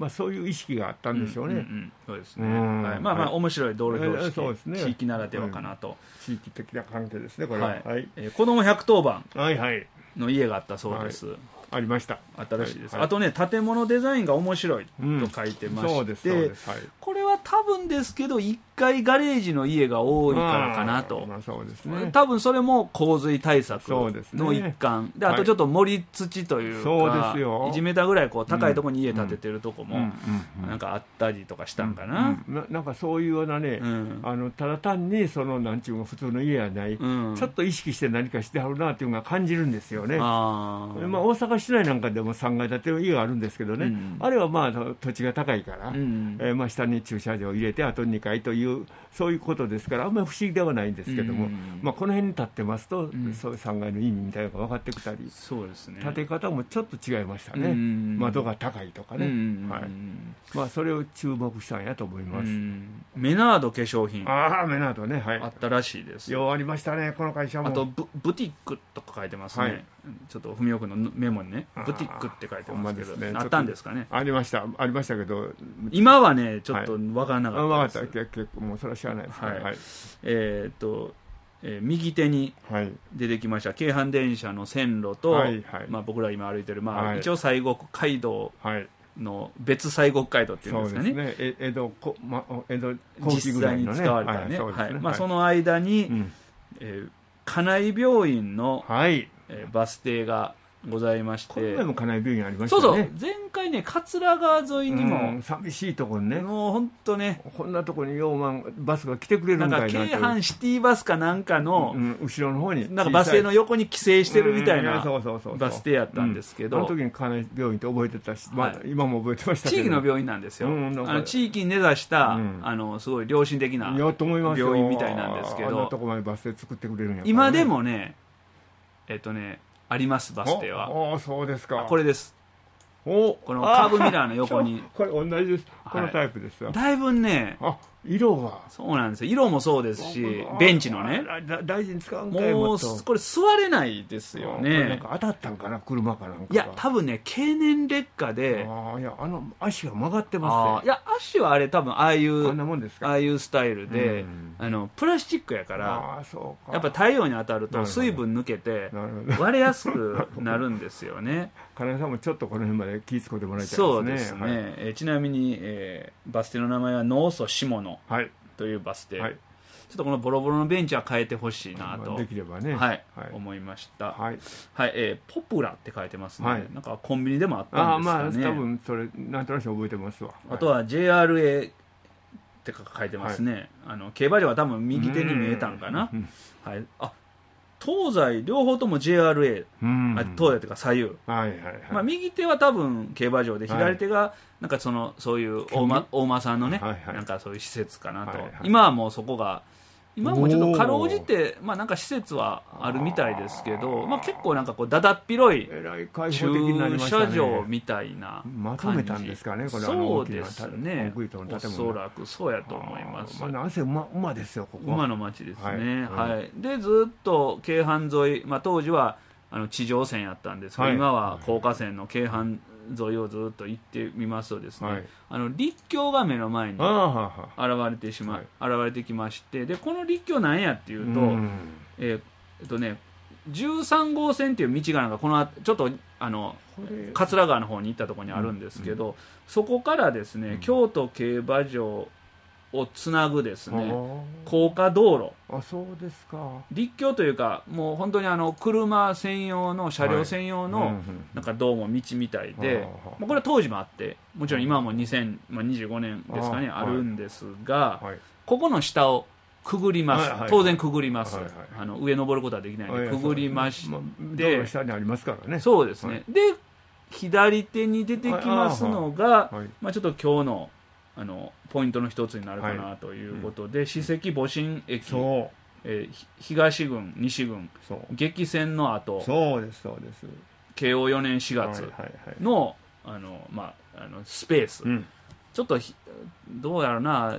そういう意識があったんでしょうね。 そうですね。面白い道路標識、地域ならではかなと。 地域的な関係ですね、これは。 子ども110番の家があったそうです。 ありました。 あったらしいです。あとね、建物デザインが面白いと書いてまして、これは多分ですけど1階ガレージの家が多いからかなと。多分それも洪水対策の一環で、あとちょっと盛り土というか1メーターぐらいこう高いところに家建ててるとこもなんかあったりとかしたんかな。 なんかそういうようなね、ただ単にそのなんちゅうの普通の家はない、ちょっと意識して何かしてはるなっていうのが感じるんですよね。大阪市内なんかでも3階建ての家があるんですけどね、あれは土地が高いから、下に駐車場を入れてあと2階というそういうことですから、あんまり不思議ではないんですけども、この辺に立ってますと、そういう3階の意味みたいなのが分かってきたり、 そうですね、 建て方もちょっと違いましたね。窓が高いとかね、それを注目したんやと思います。 メナード化粧品、 メナードね、 あったらしいです。 ようありましたね、この会社も。 あとブティックとか書いてますね。ちょっと文雄君のメモにね、ブティックって書いてますけど、あったんですかね。 ありましたけど、 今はねちょっと分からなかったです。 結構もうそれは知らないです。右手に出てきました京阪電車の線路と、僕ら今歩いてる、一応西国街道の別西国街道っていうんですかね。 江戸実際に使われたね。その間に金井病院のバス停がございまして、 今回も金井病院ありましたね。 前回ね桂川沿いにも、 寂しいところにね、 もう本当ね、 こんなところにバスが来てくれるんかいなと。 京阪シティバスかなんかの、 後ろの方になんかバス停の横に規制してるみたいなバス停やったんですけど、 あの時に金井病院って覚えてたし、今も覚えてましたけど、 地域の病院なんですよ。地域に根ざした、すごい良心的な病院みたいなんですけど、 あんなとこまでバス停作ってくれるんやからね。 今でもねあります、バス停は。 そうですか。 これです。このカーブミラーの横にこれ同じです。このタイプですよ。 だいぶね、 色がそうなんですよ。色もそうですし、ベンチのね、 大事に使うんかい。もうこれ座れないですよね。 なんか当たったんかな、車かなんか。 いや多分ね経年劣化で、 足が曲がってますね。 いや足はあれ多分ああいうスタイルで、プラスチックやから、やっぱ太陽に当たると水分抜けて割れやすくなるんですよね。 金井さんもちょっとこの辺まで気ぃつけてもらいたいですね。 そうですね。ちなみにバス停の名前は農祖下野というバス停、ちょっとこのボロボロのベンチは変えてほしいなと、 できればね、 思いました。ポプラって書いてますね。なんかコンビニでもあったんですかね。 多分それなんとなく覚えてますわ。 あとは JRA って書いてますね。競馬場は多分右手に見えたんかな。東西両方とも JRA、東西というか左右、右手は多分競馬場で、左手がなんかそういう大間さんのね、なんかそういう施設かなと。今はもうそこが今もちょっとかろうじて、まあ、なんか施設はあるみたいですけど、まあ、結構なんかこうだだっ広い駐車場みたいな感じ、 まとめたんですかね、これそうですね、おそらくそうやと思います。 なんせ馬ですよ、ここ馬の町ですね、はいでずっと京阪沿い、まあ、当時は地上線やったんですけど、今は高架線の京阪沿いをずっと行ってみますとですね、立教が目の前に現れてきまして、でこの立教なんやっていうと、13号線っていう道がなんかこのちょっと桂川の方に行ったところにあるんですけど、そこからですね、京都競馬場をつなぐですね高架道路、 そうですか、 立教というかもう本当に車専用の車両専用のなんかどうも道みたいで、これは当時もあって、もちろん今も2025年ですかねあるんですが、ここの下をくぐります、当然くぐります、上登ることはできないのでくぐりまして、 道路下にありますからね、 そうですね、で左手に出てきますのがまあちょっと今日のポイントの一つになるかなということで、史跡戊辰駅、東郡西郡激戦の後、 そうです慶応4年4月のスペース、ちょっとどうやろうな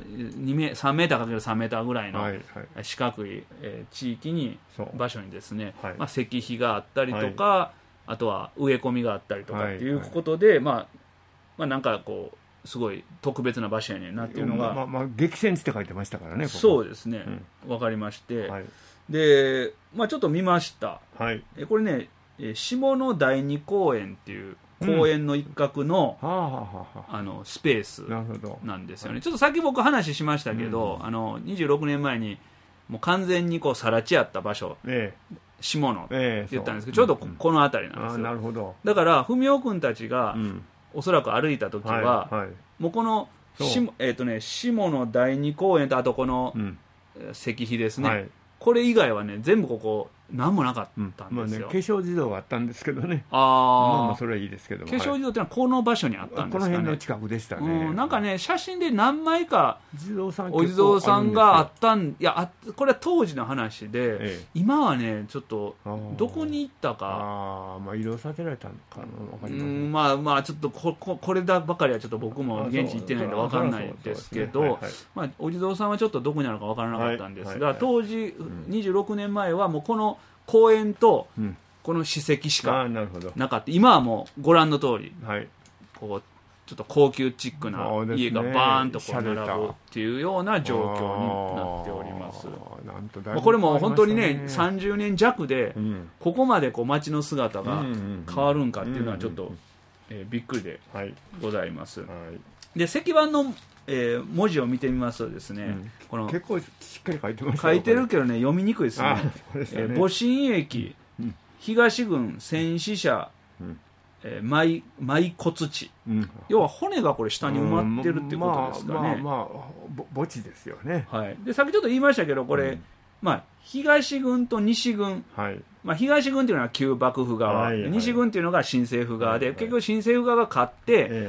3メーター ×3 メーターぐらいの四角い地域に場所にですね、石碑があったりとか、あとは植え込みがあったりとかっていうことで、まあなんかこうすごい特別な場所やねんなっていうのが、 激戦地って書いてましたからね、ここそうですね、分かりまして、で、まあ、ちょっと見ました、これね下野第二公園っていう公園の一角の、スペースなんですよね。ちょっとさっき僕話しましたけど、26年前にもう完全にこう更地やった場所、下野って言ったんですけど、ちょうどこの辺りなんですよ。 なるほど。 だから文雄君たちが、おそらく歩いた時は、もうこの下野第二公園と、あとこの石碑ですね、これ以外はね全部ここ何もなかったんですよ。 化粧児童があったんですけどね、まあそれはいいですけども、 化粧児童ってのはこの場所にあったんですかね。 この辺の近くでしたね。 なんかね写真で何枚かお地蔵さんがあったん、いやこれは当時の話で、今はねちょっとどこに行ったか、 移動させられたのかな、分かりまあちょっとこれだばかりはちょっと僕も現地行ってないんで分からないですけど、お地蔵さんはちょっとどこにあるか分からなかったんですが、当時26年前はもうこの公園とこの史跡しかなかった。今はもうご覧の通り、こうちょっと高級チックな家がバーンとこう並ぶっていうような状況になっております。これも本当にね30年弱でここまでこう街の姿が変わるんかっていうのはちょっとびっくりでございます。で石板の文字を見てみますとですね、この結構しっかり書いてます。 書いてるけどね読みにくいですね。戊辰駅、東郡戦死者、埋骨地、要は骨がこれ下に埋まってるってことですかね。 墓地ですよね。 でさっきちょっと言いましたけど、これ東郡と西郡、東郡っていうのは旧幕府側、西郡っていうのが新政府側で、結局新政府側が勝って、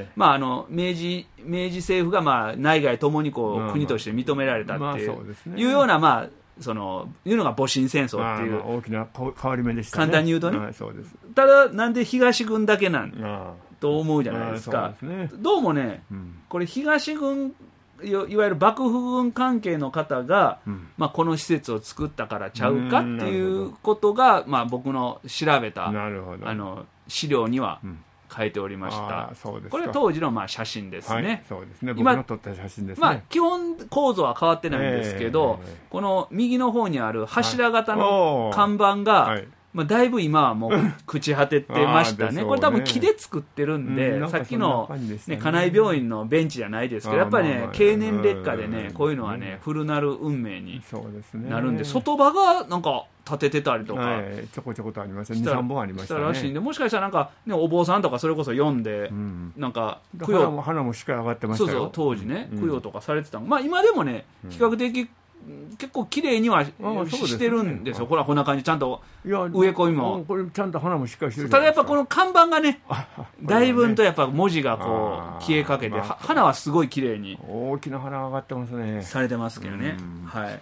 明治政府が内外ともにこう国として認められたっていうようないうのが戊辰戦争っていう大きな変わり目でしたね。 簡単に言うとね。ただなんで東郡だけなんと思うじゃないですか。どうもね、これ東郡いわゆる幕府軍関係の方が、この施設を作ったからちゃうかっていうことが、僕の調べた資料には書いておりました。これは当時の写真ですね。 僕の撮った写真ですね。 基本構造は変わってないんですけど、この右の方にある柱型の看板が、だいぶ今はもう朽ち果ててましたね。これ多分木で作ってるんで、さっきの家内病院のベンチじゃないですけど、やっぱりね経年劣化でねこういうのはね古なる運命になるんで、外場がなんか建ててたりとかちょこちょことありました。 2,3 本ありましたらしいんで、もしかしたらなんかお坊さんとかそれこそ読んでなんか供養花もしっかり上がってましたよ。 そう当時ね供養とかされてたの。今でもね比較的結構綺麗にはしてるんですよ。これはこんな感じ、ちゃんと植え込みもこれちゃんと花もしっかりしてる。 ただやっぱこの看板がねだいぶんとやっぱ文字がこう消えかけて、花はすごい綺麗に大きな花が上がってますね。 されてますけどね。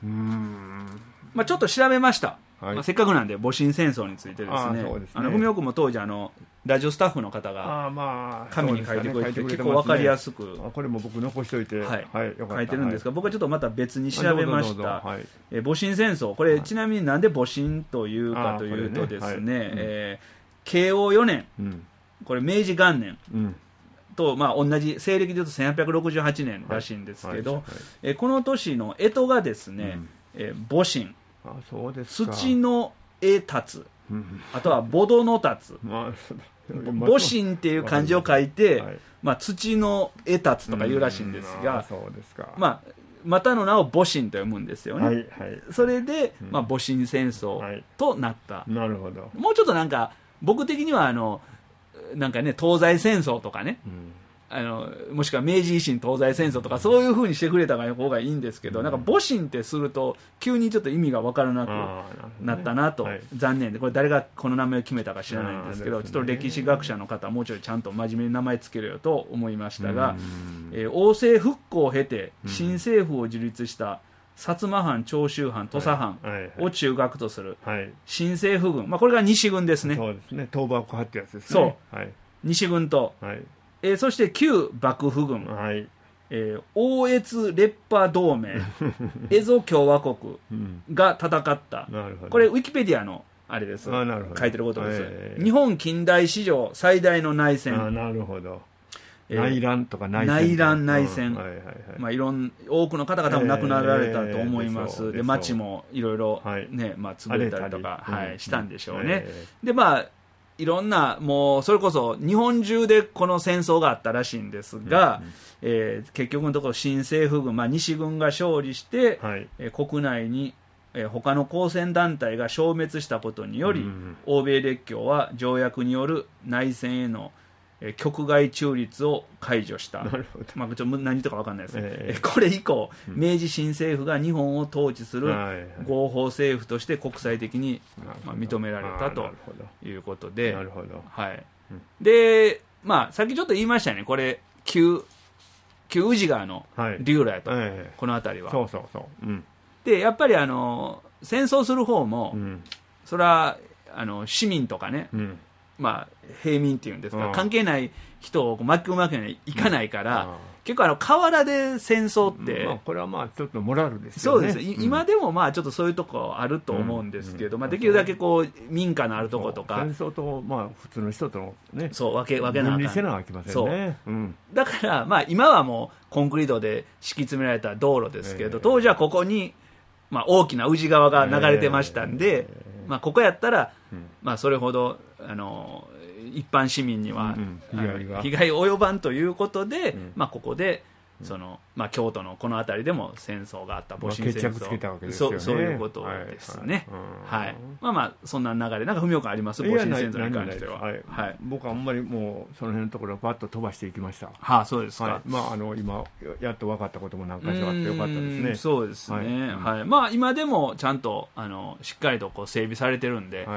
ちょっと調べました、せっかくなんで戊辰戦争についてですね、文雄君も当時ラジオスタッフの方が紙に書いてくれて結構分かりやすく、 これも僕残しておいて、 書いてるんですが、僕はちょっとまた別に調べました。戊辰戦争、これちなみになんで戊辰というかというとですね、慶応4年、これ明治元年と同じ西暦でいうと1868年らしいんですけど、この年の干支がですね、戊辰、土の絵立つ、あとはボドの立つ、戊辰っていう漢字を書いて、土の絵立つとか言うらしいんですが、またの名を戊辰と読むんですよね。それで戊辰戦争となった。 なるほど。 もうちょっとなんか僕的にはなんかね、東西戦争とかね、もしくは明治維新東西戦争とかそういう風にしてくれた方がいいんですけど、なんか戊辰ってすると急にちょっと意味が分からなくなったなと、残念で、これ誰がこの名前を決めたか知らないんですけど、ちょっと歴史学者の方はもうちょいちゃんと真面目に名前つけるよと思いましたが、王政復興を経て新政府を樹立した薩摩藩、長州藩、土佐藩を中核とする新政府軍、これが西軍ですね。 そうですね、倒幕派ってやつですね。 そう、西軍と、そして旧幕府軍、大越列派同盟蝦夷共和国が戦った、これウィキペディアのあれです、書いてることです、日本近代史上最大の内戦。 なるほど。内乱とか内戦、多くの方々も亡くなられたと思います。で町もいろいろ潰れたりとかしたんでしょうね。でいろんな、もうそれこそ日本中でこの戦争があったらしいんですが、結局のところ新政府軍、西軍が勝利して、国内に他の交戦団体が消滅したことにより、欧米列強は条約による内戦への局外中立を解除した。ちょっと何とか分かんないです、これ以降、明治新政府が日本を統治する合法政府として国際的に認められたということで、でさっきちょっと言いましたよね、これ旧宇治川の流路やと、この辺りは。でやっぱり戦争する方も、それは市民とかね、平民っていうんですか、関係ない人を巻き込むわけにはいかないから、結構河原で戦争って、 これはちょっとモラルですよね。 そうです、今でもちょっとそういうとこあると思うんですけど、できるだけこう民家のあるとことか、 戦争と普通の人とのね、 分けなあかん、 分離せなあきませんね。 だから今はもうコンクリートで敷き詰められた道路ですけど、当時はここに大きな宇治川が流れてましたんで、ここやったらそれほど一般市民には被害及ばんということで、ここで京都のこの辺りでも戦争があった、戊辰戦争、そういうことですね。そんな流れ、なんか文雄君あります？戊辰戦争に関しては。 僕はあんまりもうその辺のところをバッと飛ばしていきました。 そうですか。 今やっと分かったことも何か所あってよかったですね。 そうですね。今でもちゃんとしっかりとこう整備されてるんで、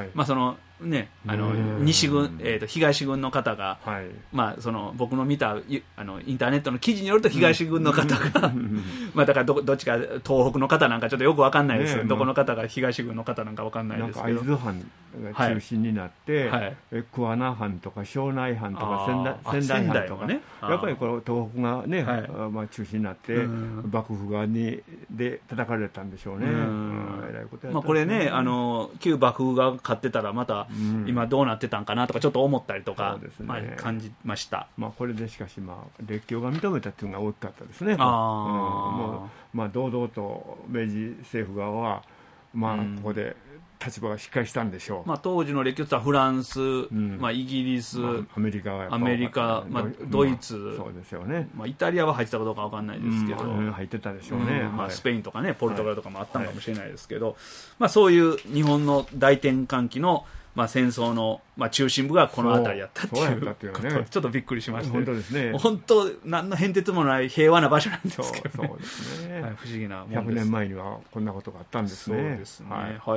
西軍、東軍の方が、僕の見たインターネットの記事によると東軍の方がだからどっちか東北の方なんかちょっとよく分かんないですけど、どこの方が東軍の方なんか分かんないですけど、 会津藩が中心になって、桑名藩とか庄内藩とか仙台藩とかね、やっぱりこの東北がね、中心になって幕府側で叩かれたんでしょうね。 これね、旧幕府が勝ってたらまた今どうなってたんかなとかちょっと思ったりとか感じました。 これでしかし列強が認めたっていうのが大きかったですね。堂々と明治政府側はここで立場がしっかりしたんでしょう。 当時の列強ってフランス、イギリス、 アメリカ、 ドイツ、 そうですよね。 イタリアは入ってたかどうか分かんないですけど、 入ってたでしょうね。 スペインとかね、ポルトガルとかもあったのかもしれないですけど、そういう日本の大転換期の戦争の中心部がこの辺りやったっていうこと、ちょっとびっくりしました。 本当ですね。 本当何の変哲もない平和な場所なんですけどね。 そうですね。 不思議なもんです。100年前にはこんなことがあったんですね。 そうですね。でね、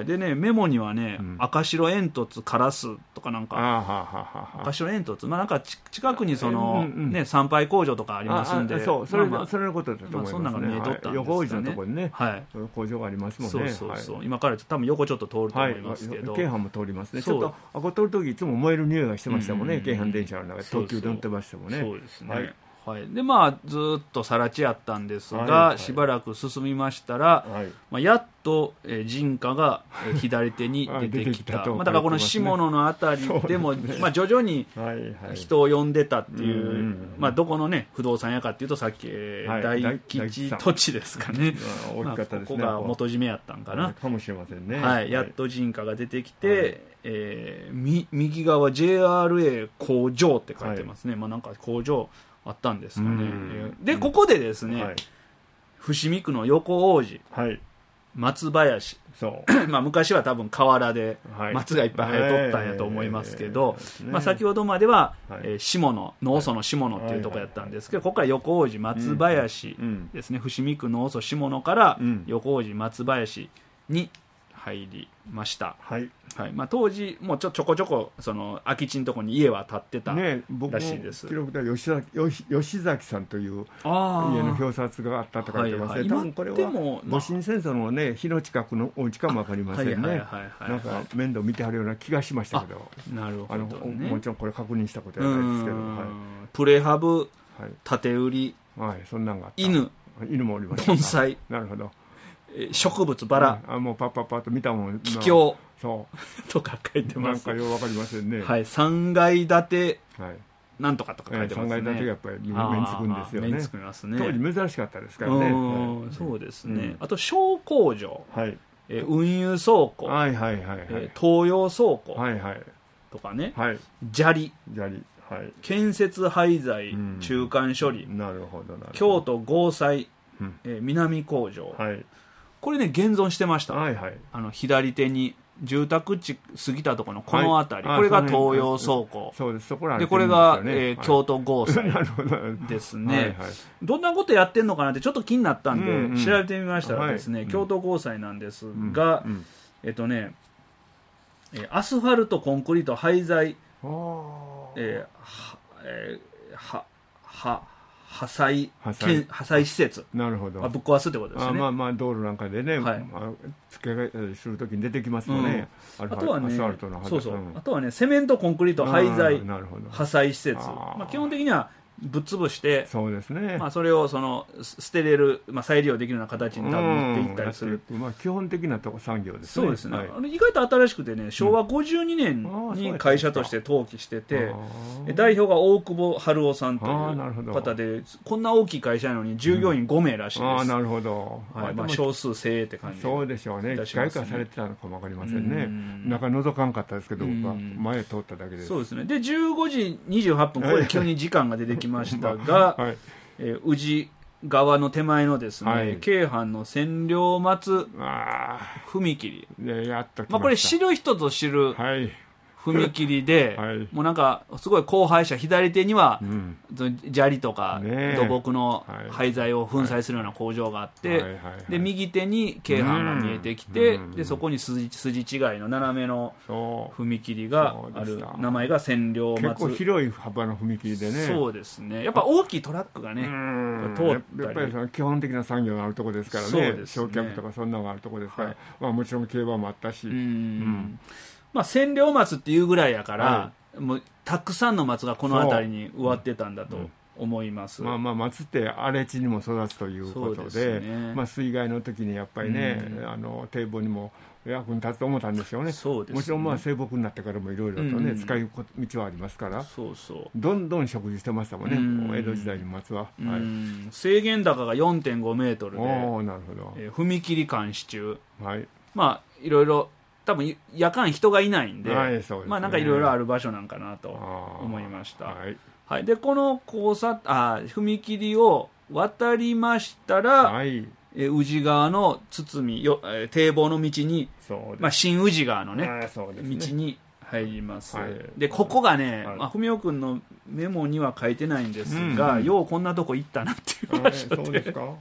メモにはね、赤白煙突カラスとかなんか赤白煙突、なんか近くにその、ね、参拝工場とかありますんで、 それのことだと思いますね。 そんなのが見えとったんですかね。 横王子のところにね、工場がありますもんね。 今から多分横ちょっと通ると思いますけど、 京阪も通りますね。ちょっとあこ通るときいつも燃える匂いがしてましたもんね。京阪電車の中で特急で乗ってましたもんね。 そうですね。でずっと更地やったんですが、しばらく進みましたら、やっと人家が左手に出てきただからこの下野のあたりでも、徐々に人を呼んでたっていう、どこのね不動産屋かっていうとさっき大吉土地ですかね。 大きかったですね。 ここが元締めやったんかな、 かもしれませんね。 やっと人家が出てきて、右側 JRA 工場って書いてますね。なんか工場あったんですかね。でここでですね、伏見区の横王子、松林、昔は多分河原で松がいっぱい生えとったんやと思いますけど、先ほどまでは下野、農祖の下野っていうところやったんですけど、ここから横王子松林ですね。伏見区農祖下野から横王子松林に入りました。当時もちょこちょこその空き地のところに家は建ってたらしいです。 記録では吉崎さんという家の表札があったと書いてますね。多分これは戊辰戦争のね火の近くのお家かも分かりませんね。なんか面倒見てはるような気がしましたけど、 なるほどね。 もちろんこれ確認したことはないですけど、 プレハブ、建売り、 そんなんがあった。 犬もおりました。 盆栽、 なるほど。 植物バラ、 もうパッと見たもん。 桔梗とか書いてます。 なんかよう分かりませんね。 3階建てなんとかとか書いてますね。 3階建てがやっぱり目につくんですよね。 目につきますね。 当時珍しかったですからね。 そうですね。あと小工場、運輸倉庫、東洋倉庫とかね、砂利、建設廃材中間処理、京都豪災南工場、これね現存してました。左手に住宅地過ぎたところのこの辺り、これが東洋倉庫で、これが京都豪災ですね。どんなことやってんのかなってちょっと気になったんで調べてみましたらですね、京都豪災なんですが、アスファルトコンクリート廃材破砕施設、 なるほど、 ぶっ壊すってことですね。 道路なんかでね、付け替えするときに出てきますもんね。 あとはね、あとはね、セメントコンクリート廃材破砕施設、基本的にはぶっ潰して、 そうですね、 それを捨てれる、再利用できるような形に多分持っていったりする、 基本的な産業ですね。 そうですね、意外と新しくてね、昭和52年に会社として登記してて、代表が大久保春夫さんという方で、こんな大きい会社なのに従業員5名らしいです。 なるほど、 少数精鋭って感じ。 そうでしょうね、機械化されてたのかも分かりませんね。中覗かんかったですけど、僕は前通っただけです。 そうですね。で15時28分、これ急に時間が出てきましたが、宇治川の手前のですね、京阪の千両松踏切、これ知る人ぞ知る踏切で、もうなんかすごい荒廃車、左手には砂利とか土木の廃材を粉砕するような工場があって、で右手に京阪が見えてきて、でそこに筋違いの斜めの踏切がある。名前が千両松。 結構広い幅の踏切でね。 そうですね、やっぱ大きいトラックがね通ったり、 やっぱりその基本的な産業があるところですからね。焼却とかそんなのがあるところですから、もちろん競馬もあったし、 千両松っていうぐらいやから、もうたくさんの松がこの辺りに植わってたんだと思います。 松って荒れ地にも育つということで、水害の時にやっぱりね、堤防にも役に立つと思ったんでしょうね。もちろん西北になってからもいろいろとね、使い道はありますから、どんどん植樹してましたもんね、江戸時代に松は。 制限高が 4.5 メートルで、踏切監視中、いろいろ多分夜間人がいないんで、なんかいろいろある場所なんかなと思いました。でこの踏切を渡りましたら、宇治川の堤堤防の道に、新宇治川のね道に入ります。でここがね、文雄君のメモには書いてないんですが、ようこんなとこ行ったなっていう場所で、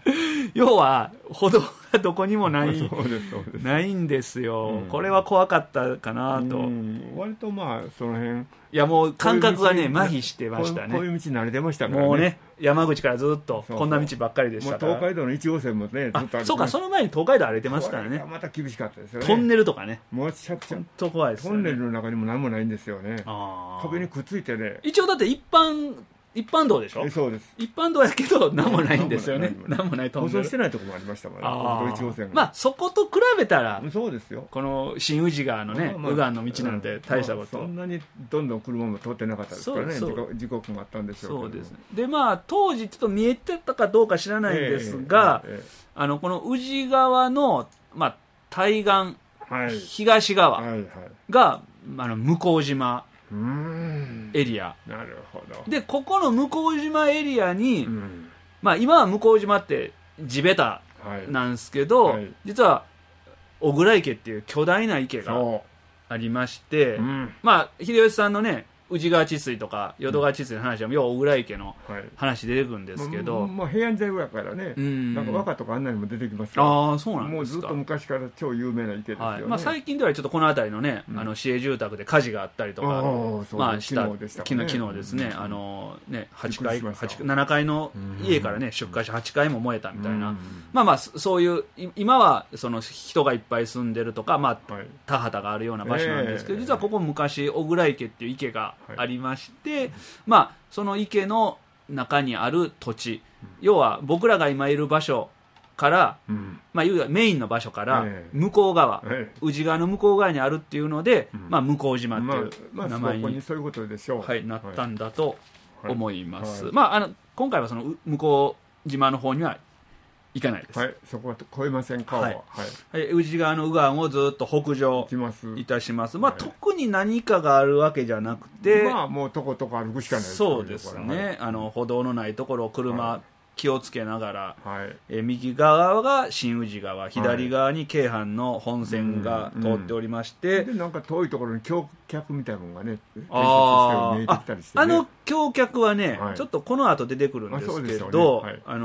要は歩道がどこにもないないんですよ、これは怖かったかなと、 割とまあその辺、 いやもう感覚がね麻痺してましたね。 こういう道慣れてましたからね。 もうね、山口からずっとこんな道ばっかりでしたから。 東海道の1号線もねずっと歩いて、 そうか、その前に東海道歩いてますからね。 また厳しかったですよね。 トンネルとかね、 もうちゃくちゃ本当怖いですよね。 トンネルの中にも何もないんですよね。壁にくっついてね。 一応だって一般道でしょ。 そうです。 一般道やけど何もないんですよね。何もないトンネル。 舗装してないところもありましたもんね。1号線が。 まあそこと比べたら、 そうですよ。 この新宇治川のね、右岸の道なんて大したこと。 そんなにどんどん車も通ってなかったですからね。時刻もあったんでしょうけど。 そうですね。でまあ当時ちょっと見えてたかどうか知らないんですが、この宇治川のまあ対岸、東側が向島エリア。 なるほど。 でここの向島エリアに、まあ今は向島って地べたなんですけど、実は小倉池っていう巨大な池がありまして、まあ秀吉さんのね宇治川治水とか淀川治水の話は要は小倉池の話出てくるんですけど、 まあ平安時代ぐらいからね、なんか和歌とかあんなにも出てきますから、 ああそうなんですか。 もうずっと昔から超有名な池ですよね。 まあ最近ではちょっとこの辺りのね、市営住宅で火事があったりとか、まあした昨日ですね、7階の家からね出火し8階も燃えたみたいな、まあまあそういう今はその人がいっぱい住んでるとか、まあ田畑があるような場所なんですけど、実はここ昔小倉池っていう池がありまして、まあその池の中にある土地、要は僕らが今いる場所から、まあいうメインの場所から向こう側、宇治川の向こう側にあるっていうので、まあ向島っていう名前に、 そういうことでしょう、 なったんだと思います。まあ今回はその向島の方には行かないです。 そこは越えませんか。 宇治川の右岸をずっと北上いたします。まあ特に何かがあるわけじゃなくて、 まあもうとことこ歩くしかないです。 そうですね。歩道のないところを車気をつけながら、右側が新宇治川、左側に京阪の本線が通っておりまして、 でなんか遠いところに橋脚みたいなのがね見えてきたりしてね。 橋脚はね、ちょっとこの後出てくるんですけど、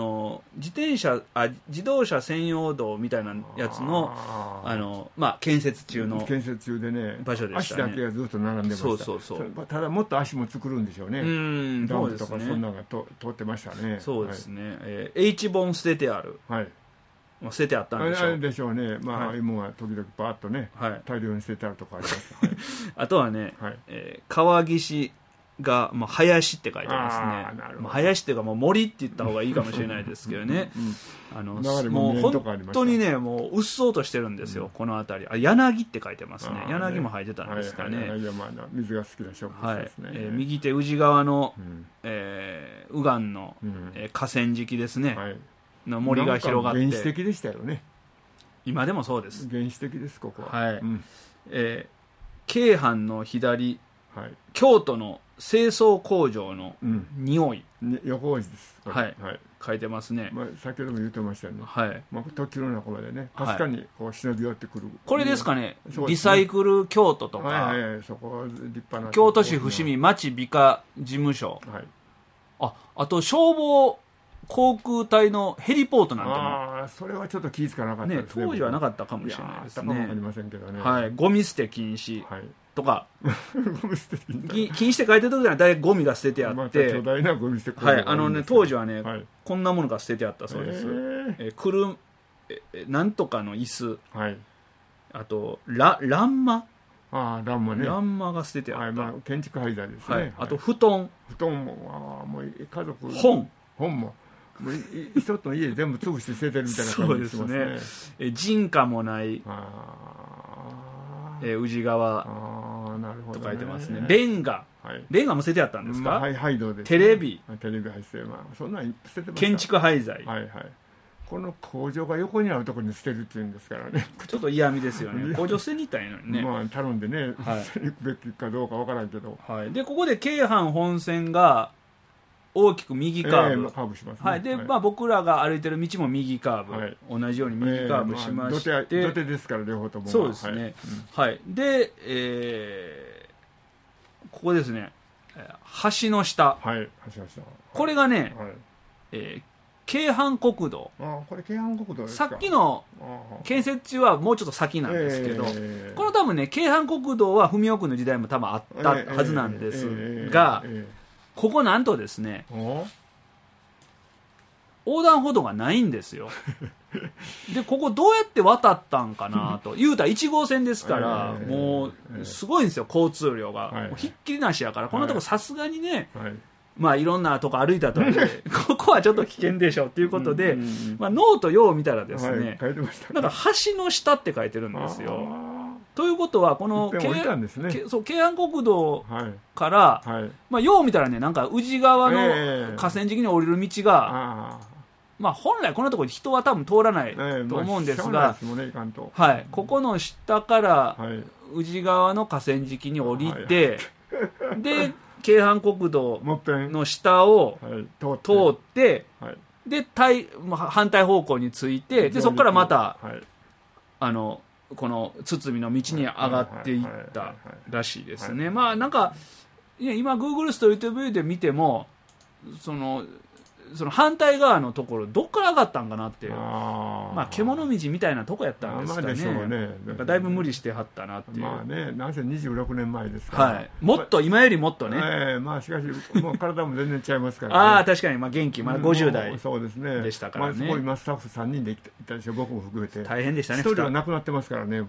自動車専用道みたいなやつのまあ建設中のでね場所でしたね。 足だけがずっと並んでました。そうただもっと足も作るんでしょうね。ダムとかそんなのが通ってましたね。 そうですね。H 本捨ててある、捨ててあったんでしょう。 でしょうね。まあ芋が時々バーッとね大量に捨ててあるとこあります。 あとはね、川岸がもう林って書いてますね。林っていうかもう森って言った方がいいかもしれないですけどね。もう本当にねもううっそうとしてるんですよ、この辺り。柳って書いてますね。柳も生えてたんですかね。 水が好きな植物ですね。 右手宇治川の右岸の河川敷ですね、の森が広がって、 原始的でしたよね。 今でもそうです。 原始的です。ここは京阪の左、京都の清掃工場の匂い、 横文字です。 書いてますね。 先ほども言ってましたよね。時の中までねかすかにこう忍び寄ってくる。 これですかね。リサイクル京都とか、京都市伏見町美化事務所、あと消防航空隊のヘリポートなんても、 それはちょっっと気ぃつかなかったですね。 当時はなかったかもしれないですね。 あったかもわかりませんけどね。 ゴミ捨て禁止とか、ゴミ捨て禁止って書いてる時には大体ゴミが捨ててあって、 巨大なゴミ捨て当時はね、こんなものが捨ててあったそうです。なんとかの椅子、あと欄間、欄間が捨ててあった。 建築廃材ですね。 あと布団ももう家族、本も一つの家全部潰して捨ててるみたいな感じがしますね。そうですね。人家もない宇治川と書いてますね。レンガも捨ててあったんですか。テレビ廃捨て、そんなに捨ててました。 建築廃材、 この工場が横にあるところに捨てるっていうんですからね。 ちょっと嫌味ですよね。工場捨てに行ったらいいのにね。 頼んでね、行くべきかどうかわからんけど。 でここで京阪本線が大きく右カーブしますね。で僕らが歩いてる道も右カーブ、同じように右カーブしまして、 土手ですから両方とも。 そうですね。でここですね、橋の下、これがね京阪国道、 これ京阪国道ですか。 さっきの建設中はもうちょっと先なんですけど、この多分ね京阪国道は文雄君の時代も多分あったはずなんですが、ここなんとですね横断歩道がないんですよ。でここどうやって渡ったんかなと言うたら1号線ですから、もうすごいんですよ交通量が、もうひっきりなしやから、このとこさすがにね、まあいろんなとこ歩いたとはいえここはちょっと危険でしょっていうことで、まあ、ノートよう見たらですね、なんか橋の下って書いてるんですよ。ということはこの京阪国道から、まあ、よう見たらねなんか宇治川の河川敷に降りる道が、まあ、本来こんなところに人は多分通らないと思うんですが、ここの下から宇治川の河川敷に降りて、で京阪国道の下を通って、で反対方向について、でそこからまたこの堤の道に上がっていったらしいですね。まあなんか今 Google ストリートビューで見てもその反対側のところどっから上がったんかなって、まあ獣道みたいなとこやったんですかね。だいぶ無理してはったなっていう。 まあね、なんせ26年前ですから、 もっと今よりもっとね、 まあしかしもう体も全然違いますからね。 確かにまあ元気、まだ50代でしたからね。 そこ今スタッフ3人でいたでしょ、僕も含めて。 大変でしたね。 1人は亡くなってますからね。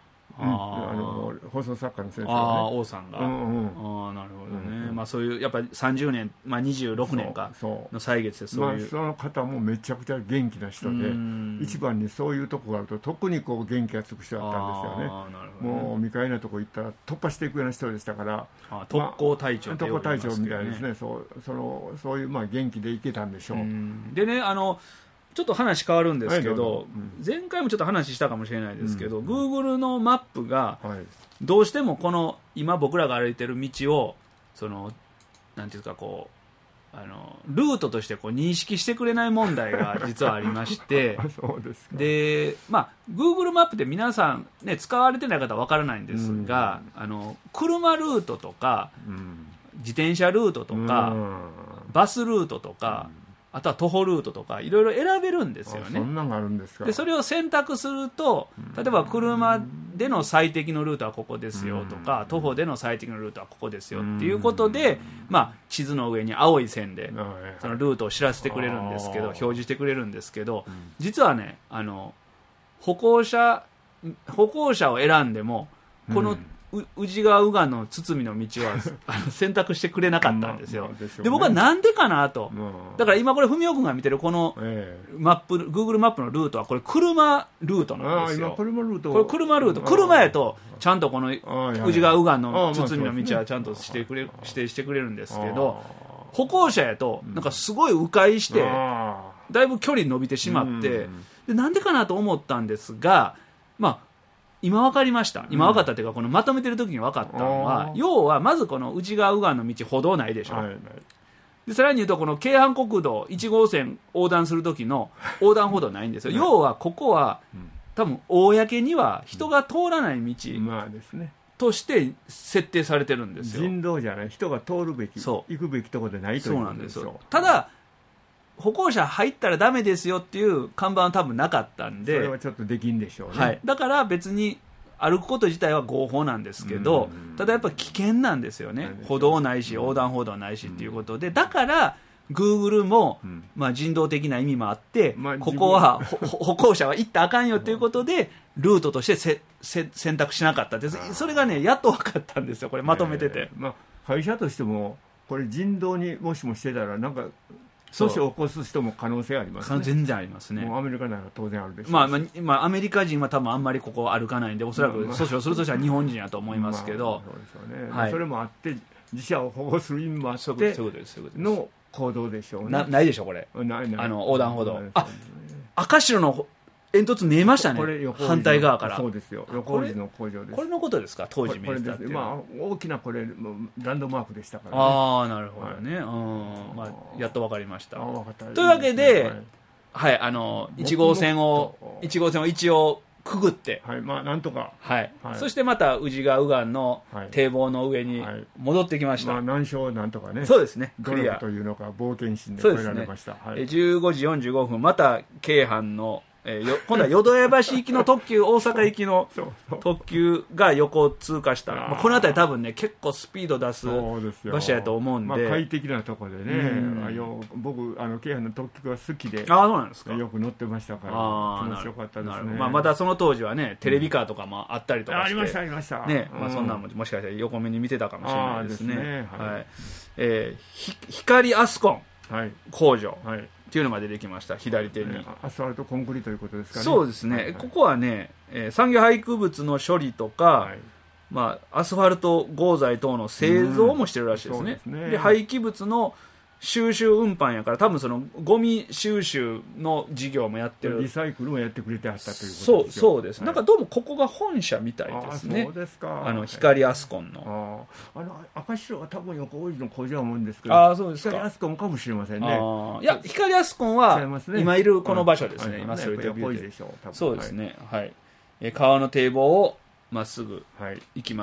放送作家の先生がね、 王さんが、なるほどね、まあ、そういうやっぱり30年、まあ、26年かの歳月でそういう、 その方もめちゃくちゃ元気な人で、一番にそういうとこがあると特にこう元気がつく人だったんですよね。もう未開なとこ行ったら突破していくような人でしたから、 特攻隊長特攻隊長みたいですね。そういうまあ元気でいけたんでしょう。 でね、ちょっと話変わるんですけど、前回もちょっと話したかもしれないですけど、Google のマップがどうしてもこの今僕らが歩いてる道をなんていうかこうルートとしてこう認識してくれない問題が実はありましてで、まあ、Google マップで皆さん、ね、使われてない方は分からないんですが、車ルートとか、自転車ルートとか、バスルートとか、あとは徒歩ルートとかいろいろ選べるんですよね。 そんなのがあるんですか。 でそれを選択すると、例えば車での最適のルートはここですよとか、徒歩での最適のルートはここですよっていうことで、まあ、地図の上に青い線でそのルートを知らせてくれるんですけど、表示してくれるんですけど、実はね歩行者を選んでもこの宇治川右岸の堤の道は選択してくれなかったんですよ。で僕はなんでかなと、だから今これ文雄君が見てるこのマップ、Google マップのルートはこれ車ルートなんですよ。これ車ルート、車やとちゃんとこの宇治川右岸の堤の道はちゃんと指定してくれるんですけど、歩行者やとなんかすごい迂回してだいぶ距離伸びてしまって、でなんでかなと思ったんですが、まあ今分かりました。今分かったというか、このまとめてる時に分かったのは、要はまずこの宇治川右岸の道歩道ないでしょ、でさらに言うとこの京阪国道1号線横断する時の横断歩道ないんですよ。要はここは多分公には人が通らない道として設定されてるんですよ。 人道じゃない、人が通るべき、行くべきところでないということですよ。 そうなんですよ。ただ歩行者入ったらダメですよっていう看板は多分なかったんで、 それはちょっとできんでしょうね、 だから別に歩くこと自体は合法なんですけど、ただやっぱ危険なんですよね。歩道ないし横断歩道ないしっていうことで、だから Google も、まあ、人道的な意味もあって、ここは歩行者は行ったらあかんよっていうことでルートとして選択しなかったです。それがねやっと分かったんですよ、これまとめてて、 会社としてもこれ人道にもしもしてたらなんか訴訟を起こす人も可能性ありますね。 全然ありますね。 もうアメリカなら当然あるでしょうし、 まあアメリカ人は多分あんまりここ歩かないんで、おそらく訴訟するとしたら日本人だと思いますけど、 それもあって自社を保護する意味もあっての行動でしょうね。 ないでしょこれ、横断歩道。赤白の煙突見えましたね、反対側から。 そうですよ、横尾路の工場です。 これのことですか、当時見えてたっていう。 大きなこれランドマークでしたからね。 ああなるほどね、やっと分かりました。というわけで、1号線を一応くぐって、 はい、まあなんとか、 はいはい、そしてまた宇治川右岸の堤防の上に戻ってきました、 はい、まあ、難所なんとかね、 そうですね、 努力というのか冒険心で越えられました、ね、 はい、15時45分また京阪の今度は淀屋橋行きの特急大阪行きの特急が横通過したまあ、この辺り多分ね結構スピード出す場所やと思うんで、 まあ、快適なところでね、僕京阪の特急が好きで、 そうなんですか、 よく乗ってましたから気持ちよかったですね。 まあ、またその当時はねテレビカーとかもあったりとかして、 ありましたありましたね、まあ、そんなのもしかしたら横目に見てたかもしれないですね。光アスコン工場、っていうのが出てきました。左手にアスファルトコンクリートということですかね。 そうですね、はいはい、ここはね、産業廃棄物の処理とか、はい、まあ、アスファルト合材等の製造もしてるらしいですね。で廃棄物の収集運搬やから多分そのゴミ収集の事業もやってる、 リサイクルもやってくれてはったということですよ。 そうです、はい、なんかどうもここが本社みたいですね。 そうですか。 光アスコンの赤白は多分横王子の工場は思うんですけど、 そうですか。 光アスコンかもしれませんね。 いや光アスコンは今いるこの場所ですね。今それで横王子でしょう。 そうですね、はい、川の堤防をまっすぐ行きます、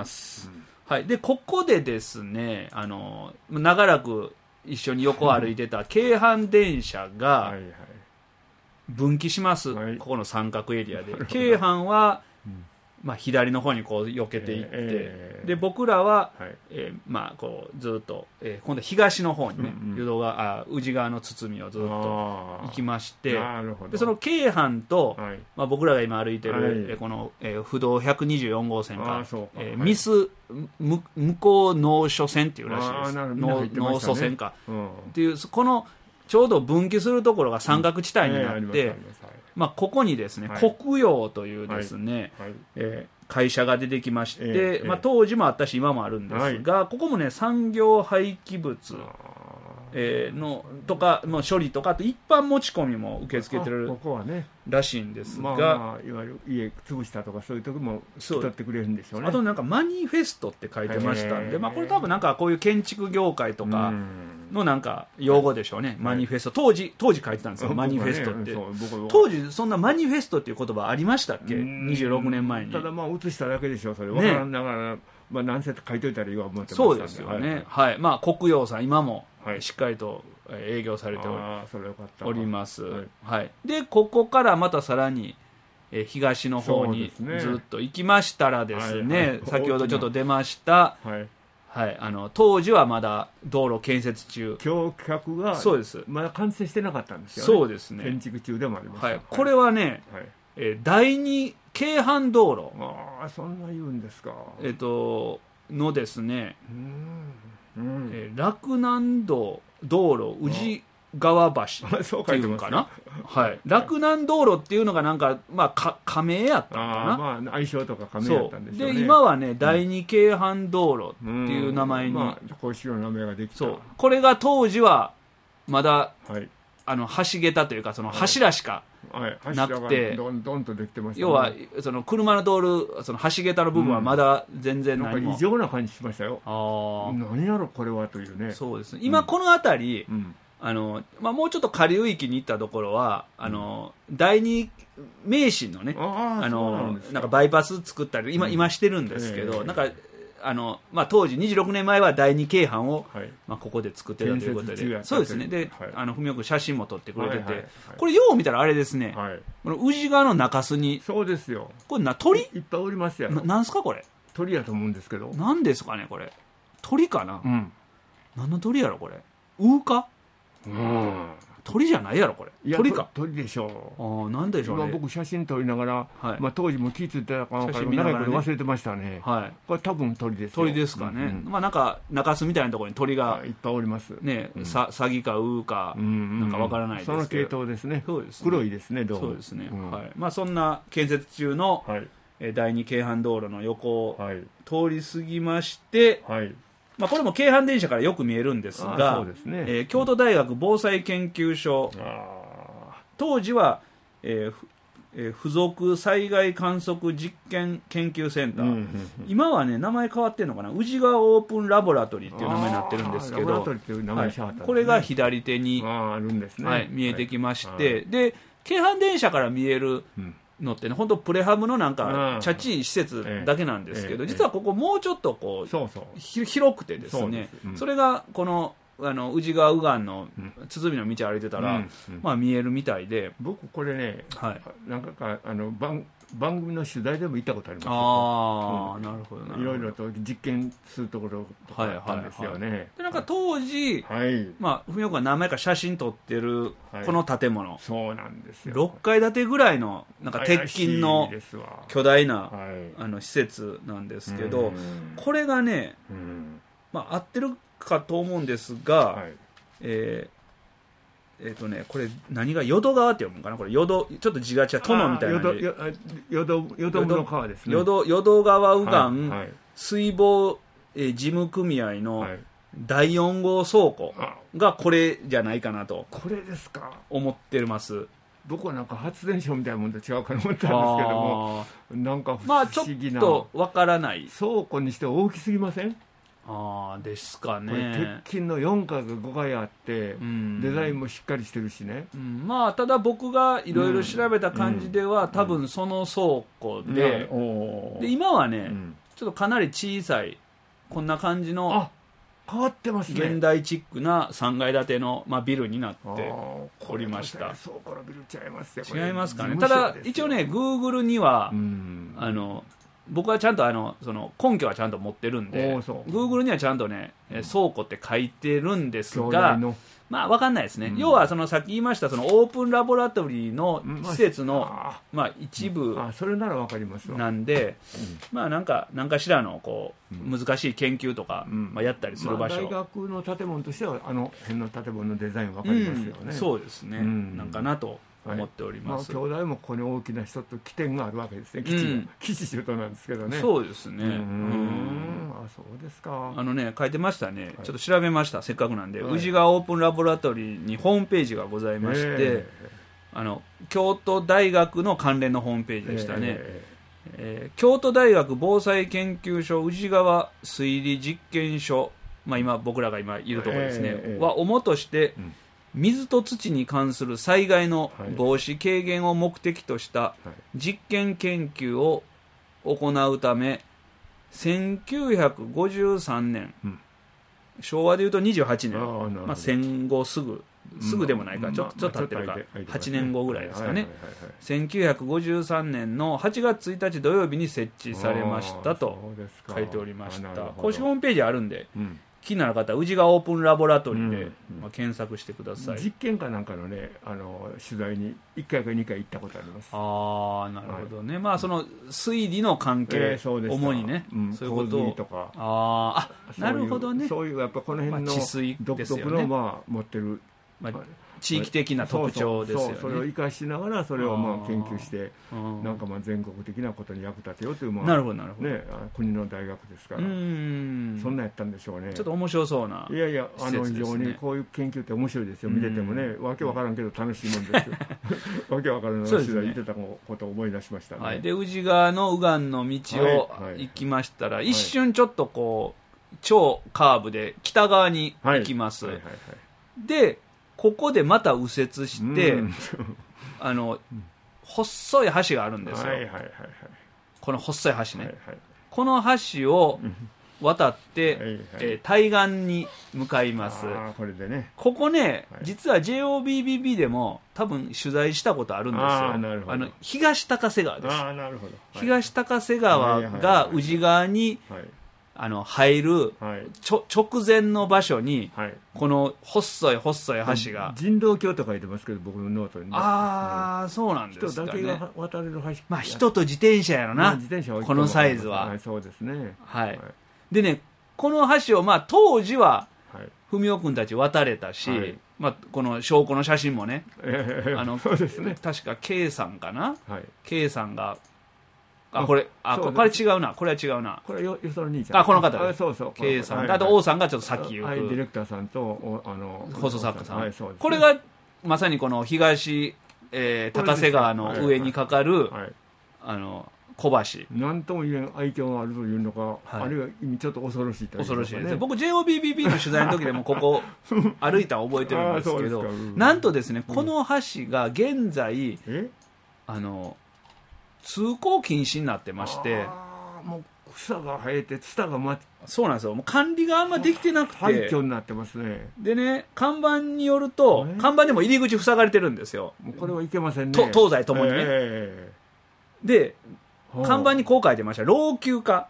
はい、でここでですね長らく一緒に横を歩いてた京阪電車が分岐します、はい、ここの三角エリアで京阪は、まあ、左の方にこう避けていって、で僕らは、まあ、こうずっと、今度は東の方にね、宇治川の堤をずっと行きまして、でその京阪と、まあ、僕らが今歩いてる、この、不動124号線か、ミス向こう農所線っていうらしいです。農祖線か、っていうこのちょうど分岐するところが三角地帯になって、まあ、ここにですね、国陽というですね、会社が出てきまして、まあ、当時もあったし今もあるんですが、ここもね産業廃棄物のとかの処理とかあと一般持ち込みも受け付けてるらしいんですが、 いわゆる家潰したとかそういう時も引き取ってくれるんでしょうね。 あとなんかマニフェストって書いてましたんで、まあ、これ多分なんかこういう建築業界とかのなんか用語でしょうね、マニフェスト。当時書いてたんですよ、マニフェストって。当時そんなマニフェストっていう言葉ありましたっけ、26年前に。 ただまあ写しただけでしょそれ、分からんながら、まあ、何節書いといたらいいわ思ってましたんで。 そうですよね、はい、まあ、国陽さん今もしっかりと営業されております、はい、でここからまたさらに東の方にずっと行きましたらですね、先ほどちょっと出ました、当時はまだ道路建設中、 橋脚がそうですまだ完成してなかったんですよね。 そうですね、 建築中でもあります、 これはね、第二京阪道路、 そんな言うんですか、 のですね、洛南道路宇治川橋っていうのかな、洛南道路っていうのがなんか、まあ、加名やったのかな、 まあ、愛称とか加名やったんでしょうね。 で今はね、第二京阪道路っていう名前に、 こういう名前ができた。 これが当時はまだ、橋桁というかその柱しかなくて、 どんどんとできてました、ね、 要はその車の通るその橋桁の部分はまだ全然何も、 なんか異常な感じしましたよ。何やろこれはというね。 そうですね、今この辺り、まあ、もうちょっと下流域に行ったところは第二名神のね、なんかバイパス作ったり今してるんですけど、なんかまあ、当時26年前は第二京阪を、まあ、ここで作ってたということで、そうですね、で文雄君写真も撮ってくれてて、これよう見たらあれですね、この宇治川の中州に、 そうですよ、 これ鳥いっぱいおりますよ。 なんすかこれ、 鳥やと思うんですけど、 なんですかねこれ、鳥かな、何の鳥やろこれ、ウーか、鳥じゃないやろこれ、鳥か、 鳥でしょう。 なんでしょうね。 今僕写真撮りながら、まあ、当時も気付いてたか分からないけど忘れてましたね。これ多分鳥ですよ。 鳥ですかね。まあなんか中州みたいなところに鳥がいっぱいおりますね、サギかウーかなんか分からないですけど、 その系統ですね。 そうですね、 黒いですね、どうも。 そうですね、まあそんな建設中の第二京阪道路の横を通り過ぎまして、まあ、これも京阪電車からよく見えるんですが、京都大学防災研究所、当時は、附属災害観測実験研究センター、今はね名前変わってるのかな、宇治川オープンラボラトリーっていう名前になってるんですけど、これが左手に見えてきまして、で京阪電車から見えるのってね、本当プレハブのなんかチャチい施設だけなんですけど、実はここもうちょっとこう広くてですね、それがこの宇治川右岸の鼓の道を歩いてたら、まあ見えるみたいで、 僕これね、なんか番組の取材でも行ったことあります。 ああ、なるほどな。 いろいろと実験するところとかあったんですよね。 でなんか当時、まあ文雄君が何枚か写真撮ってるこの建物、 そうなんですよ。 6階建てぐらいのなんか鉄筋の巨大な施設なんですけど、これがね、まあ合ってるかと思うんですが、これ何が淀川って読むのかな、これちょっと字が違う、殿みたいな淀の川ですね。 淀川右岸水防事務組合の第4号倉庫がこれじゃないかなと。 これですか。 思ってます。 僕はなんか発電所みたいなもんと違うかと思ったんですけども、なんか不思議な、 まあちょっとわからない。 倉庫にして大きすぎません？ ですかね。 これ鉄筋の4階が5階あって、デザインもしっかりしてるしね、 まあただ僕がいろいろ調べた感じでは、多分その倉庫で、で今はね、ちょっとかなり小さいこんな感じの変わってますね。 現代チックな3階建ての、ビルになっておりました。 倉庫のビル違いますね。 違いますかね。ただ一応ね Google には、僕はちゃんとその根拠はちゃんと持ってるんで、Google にはちゃんとね、倉庫って書いてるんですが、まあ分かんないですね。要はそのさっき言いましたそのオープンラボラトリーの施設の一部それなら分かりますわ。 なんで、まあなんかしらのこう難しい研究とかやったりする場所。 大学の建物としては辺の建物のデザイン分かりますよね。 そうですね。なんかなと。思っております。 兄弟もここに大きな一つ起点があるわけですね。基地首都なんですけどね。 そうですね。 そうですか。 書いてましたね。ちょっと調べました。せっかくなんで、宇治川オープンラボラトリーにホームページがございまして、京都大学の関連のホームページでしたね。京都大学防災研究所宇治川推理実験所、今僕らが今いるところですね、は主として、水と土に関する災害の防止軽減を目的とした実験研究を行うため、1953年、昭和でいうと28年、戦後すぐでもないか、ちょっと経ってるか、8年後ぐらいですかね。1953年の8月1日土曜日に設置されましたと書いておりました。公式ホームページあるんで、気になる方は宇治川オープンラボラトリーで、検索してください。 実験かなんかのね取材に1回か2回行ったことあります。 なるほどね。その推理の関係、主にね、そういうことをとか、 なるほどね。 そういうやっぱこの辺の独特の持ってる地域的な特徴ですよね。 それを生かしながらそれを研究してなんか全国的なことに役立てようというなるほど国の大学ですから、そんなやったんでしょうね。 ちょっと面白そうな。 いやいや非常にこういう研究って面白いですよ。見ててもね、わけわからんけど楽しいもんですよ。わけわからんの取材行ってたことを思い出しましたね。 で宇治川の右岸の道を行きましたら、一瞬ちょっとこう超カーブで北側に行きます。でここでまた右折して、細い橋があるんですよ。この細い橋ね。この橋を渡って、対岸に向かいます。 これでね。 ここね、実は JOBBB でも多分取材したことあるんですよ。東高瀬川です。東高瀬川が宇治川に入る直前の場所に、この細い橋が、 人道橋と書いてますけど、僕のノートに。 そうなんですかね。 人だけが渡れる橋。 人と自転車やろな、このサイズは。 そうですね。 でね、この橋を当時は文雄君たち渡れたし、この証拠の写真もね、 そうですね。 確か K さんかな、K さんがこれ違うな、これは違うな。 これよその兄ちゃん。 この方です。 そうそう。 K さん。あと王さんがちょっと先行く。 ディレクターさんと放送作家さん。これがまさにこの東高瀬川の上にかかる小橋。 なんとも言えん愛嬌があるというのか、あるいはちょっと恐ろしい。 恐ろしいですね。僕 JOBBB の取材の時でもここ歩いたの覚えてるんですけど、なんとですね、この橋が現在通行禁止になってまして、 もう草が生えてツタがそうなんですよ。もう管理があんまできてなくて、 廃墟になってますね。 でね、看板によると、看板でも入り口塞がれてるんですよ。 もうこれはいけませんね。 東西ともにね、で看板にこう書いてました。老朽化、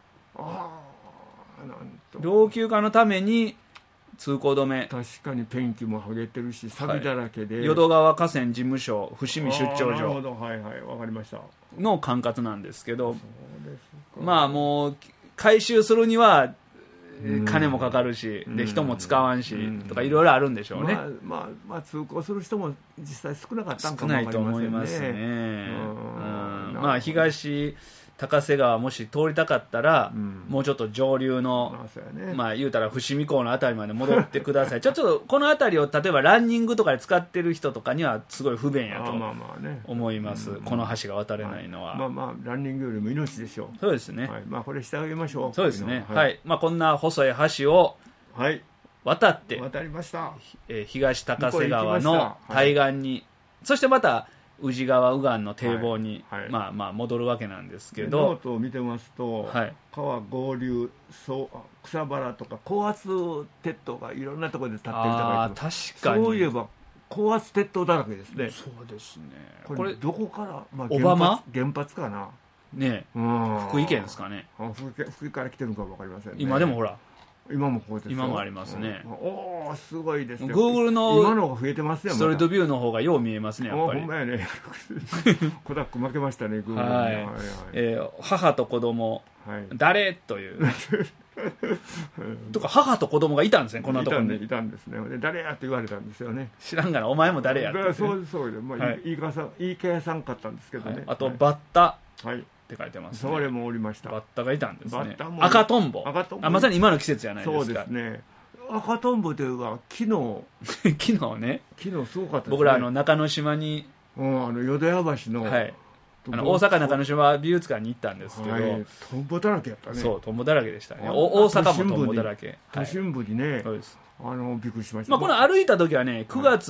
老朽化のために通行止め。 確かにペンキも剥げてるし錆だらけで、 淀川河川事務所伏見出張所、 なるほど、はいはい、わかりました。 の管轄なんですけど、まあもう回収するには金もかかるし、で人も使わんし、とかいろいろあるんでしょうね。 まあ通行する人も実際少なかったんかもわかりませんね。少ないと思いますね。まあ東高瀬川もし通りたかったら、もうちょっと上流の、まあ言うたら伏見港のあたりまで戻ってください。ちょっとこのあたりを例えばランニングとかで使ってる人とかにはすごい不便やと思います。この橋が渡れないのは。 まあランニングよりも命でしょう。 そうですね。 まあこれしてあげましょう。 そうですね。はい。まあこんな細い橋を渡ってりました。 東高瀬川の対岸に、そしてまた宇治川右岸の堤防に、まあ戻るわけなんですけど、 ノートを見てますと、川合流草原とか高圧鉄塔がいろんなところで立ってるとか、 確かにそういえば高圧鉄塔だらけですね。 そうですね。 これどこから、 オバマ原発かなね、福井県ですかね。 福井から来てるのか分かりませんね。 今でもほら今もこうです。 今もありますね。 おお、すごいですね。 Google の今のが増えてますね。 ストリートビューの方がよう見えますね、やっぱり。 ほんまやね。コダック負けましたね、Google に。 はい。母と子供、誰という。とか母と子供がいたんですね、こんなところに。 いたんですね。誰やって言われたんですよね。 知らんがな、お前も誰やって。 そうで、まあ言い返さんかったんですけどね。 あとバッタ。って書いてます、ね、 それもおりました。 バッタがいたんですね。赤トンボ。まさに今の季節じゃないですか。 そうですね。赤トンボというか昨日ね。 昨日すごかったですね。 僕ら中之島に、 淀屋橋の、 大阪中之島美術館に行ったんですけど、 トンボだらけやったね。 そう、トンボだらけでしたね。大阪もトンボだらけ。 都心部にね。 そうです。 びっくりしました。 この歩いた時はね、9月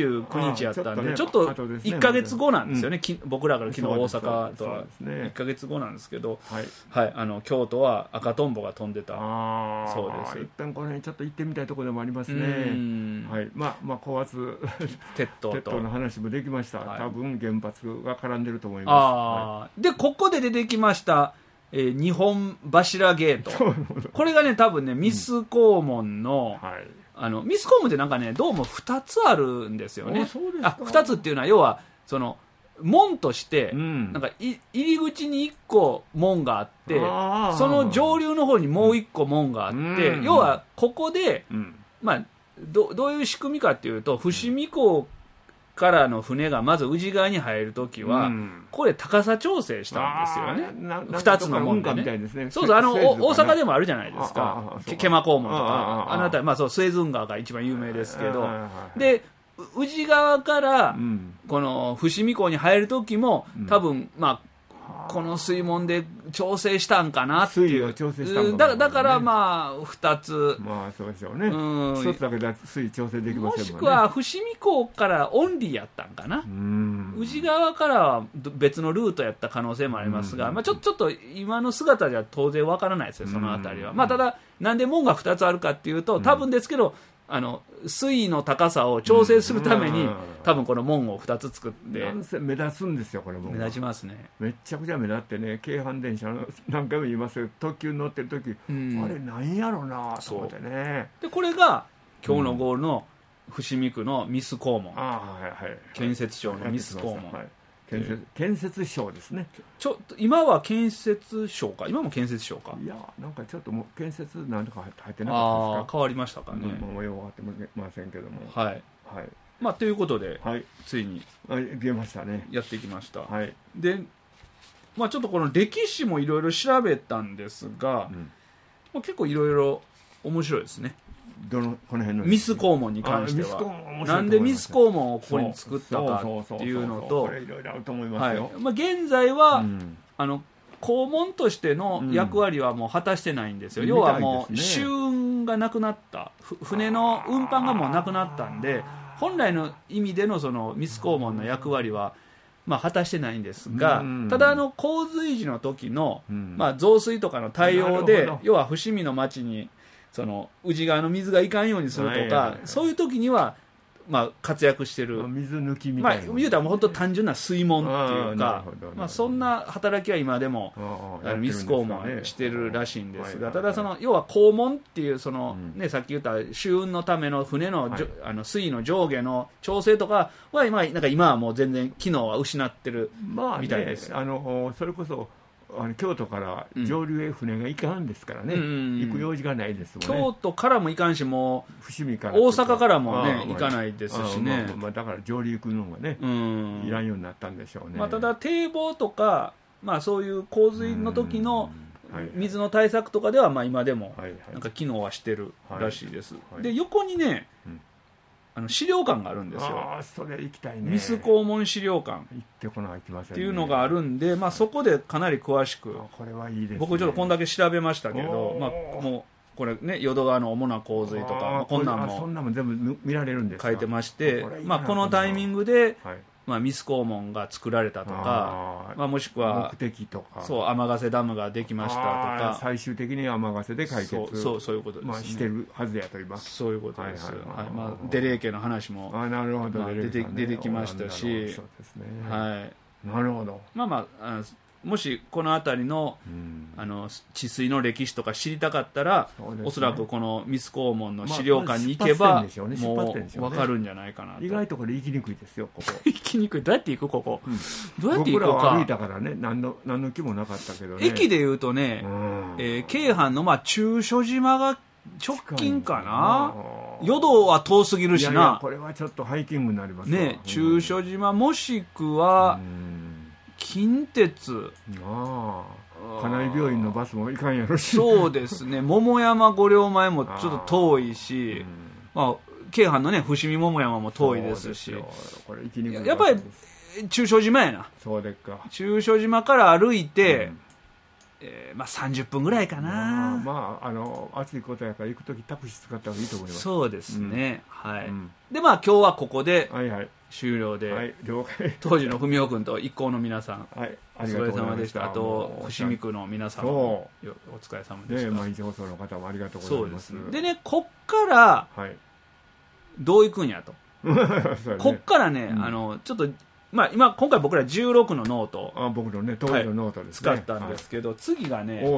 29日やったんで、ちょっと1ヶ月後なんですよね。僕らから昨日大阪とは1ヶ月後なんですけど、京都は赤トンボが飛んでたそうです。 一旦この辺ちょっと行ってみたいところでもありますね。まあ高圧鉄塔の話もできました。多分原発が絡んでると思います。 でここで出てきました日本柱ゲート。これがね、多分ね、ミス黄門の、ミス黄門ってなんかね、どうも2つあるんですよね。2つっていうのは、要は、その、門として、なんか入り口に1個門があって、その上流の方にもう1個門があって、要は、ここで、まあ、どういう仕組みかっていうと、伏見港からの船がまず宇治川に入るときは、これ高さ調整したんですよね。2つの門でね。そうそう、大阪でもあるじゃないですか。毛馬黄門とか。あなた、まあそう、スエズ運河が一番有名ですけど。で、宇治川から、この伏見港に入るときも、多分、まあ、この水門で調整したんかなっていう。だからまあ2つ。 まあそうでしょうね。一つだけで水調整できませんもんね。 もしくは伏見港からオンリーやったんかな。宇治川からは別のルートやった可能性もありますが、まあちょっと今の姿じゃ当然わからないですよ、そのあたりは。まあただなんで門が2つあるかっていうと、多分ですけど。水位の高さを調整するために多分この門を2つ作ってなんせ目立つんですよ。これも目立ちますね。 めちゃくちゃ目立ってね、京阪電車の何回も言いますけど、特急に乗ってる時、あれなんやろうなと思ってね。 でこれが今日のゴールの伏見区のミス黄門、建設省のミス黄門、 建設省ですね。 今は建設省か。今も建設省か。 いやなんかちょっともう建設なんとか入ってなかったですか。 変わりましたかね。 もうよく分かってませんけども。 まあということで、ついに出ましたね。 やってきました。で、まあちょっとこの歴史もいろいろ調べたんですが、結構いろいろ面白いですね。 この辺のミス黄門に関してはなんでミス黄門をここに作ったかっていうのと、現在は黄門としての役割はもう果たしてないんですよ。要はもう舟運がなくなった、船の運搬がもうなくなったんで、本来の意味でのそのミス黄門の役割は果たしてないんですが、ただ洪水時の時の、増水とかの対応で、要は伏見の町にその宇治川の水がいかんようにするとか、そういう時には活躍してる、 水抜きみたいな、 言うたらもう本当単純な水門っていうか、そんな働きは今でもミス肛門してるらしいんですが、ただその要は肛門っていうその、さっき言った舟運のための船の、水位の上下の調整とかは今はもう全然機能は失ってるみたいです。 それこそ京都から上流へ船が行かんですからね、行く用事がないですもんね。 京都からも行かんし、もう伏見から大阪からもね行かないですしね、 だから上流行くのがね、いらんようになったんでしょうね。 ただ堤防とか、そういう洪水の時の水の対策とかでは今でもなんか機能はしてるらしいです。で横にね、資料館があるんですよ。 それ行きたいね。 ミス肛門資料館っていうのがあるんで、そこでかなり詳しく、 これはいいですね、 僕ちょっとこんだけ調べましたけど、もうこれね、淀川の主な洪水とかこんなんもそんなも全部見られるんですか。 書いてまして、このタイミングで、ミス肛門が作られたとか、もしくは目的とか、 天ヶ瀬ダムができましたとか、 最終的に天ヶ瀬で解決そういうことですね、 してるはずやと言います。 そういうことです。デレー家の話も出てきましたし、 なるほど。 もしこの辺りの、治水の歴史とか知りたかったら、おそらくこのミス肛門の資料館に行けば、もう分かるんじゃないかなと。 意外とこれ行きにくいですよ、ここ。 行きにくい。どうやって行くここ、どうやって行こうか。 僕らは歩いたからね、何の気もなかったけどね。 駅でいうとね、京阪の中所島が直近かな。淀は遠すぎるしな。 これはちょっとハイキングになりますね。 中所島もしくは近鉄、 金井病院のバスもいかんやろし。 そうですね、桃山五両前もちょっと遠いし、京阪のね伏見桃山も遠いですし、 これ行きにくい。 やっぱり中所島やな。 そうですか。 中所島から歩いて、30分ぐらいかな。 暑いことやから行くときタクシー使った方がいいと思います。 そうですね、で今日はここで終了で、当時の文雄君と一行の皆さん、お疲れ様でした。あと伏見区の皆さんもお疲れ様でした。 毎日放送の方もありがとうございます。 でね、こっからどう行くんやと。こっからね、ちょっと今回僕ら16のノート、 僕のね当時のノートですね、 使ったんですけど、次がね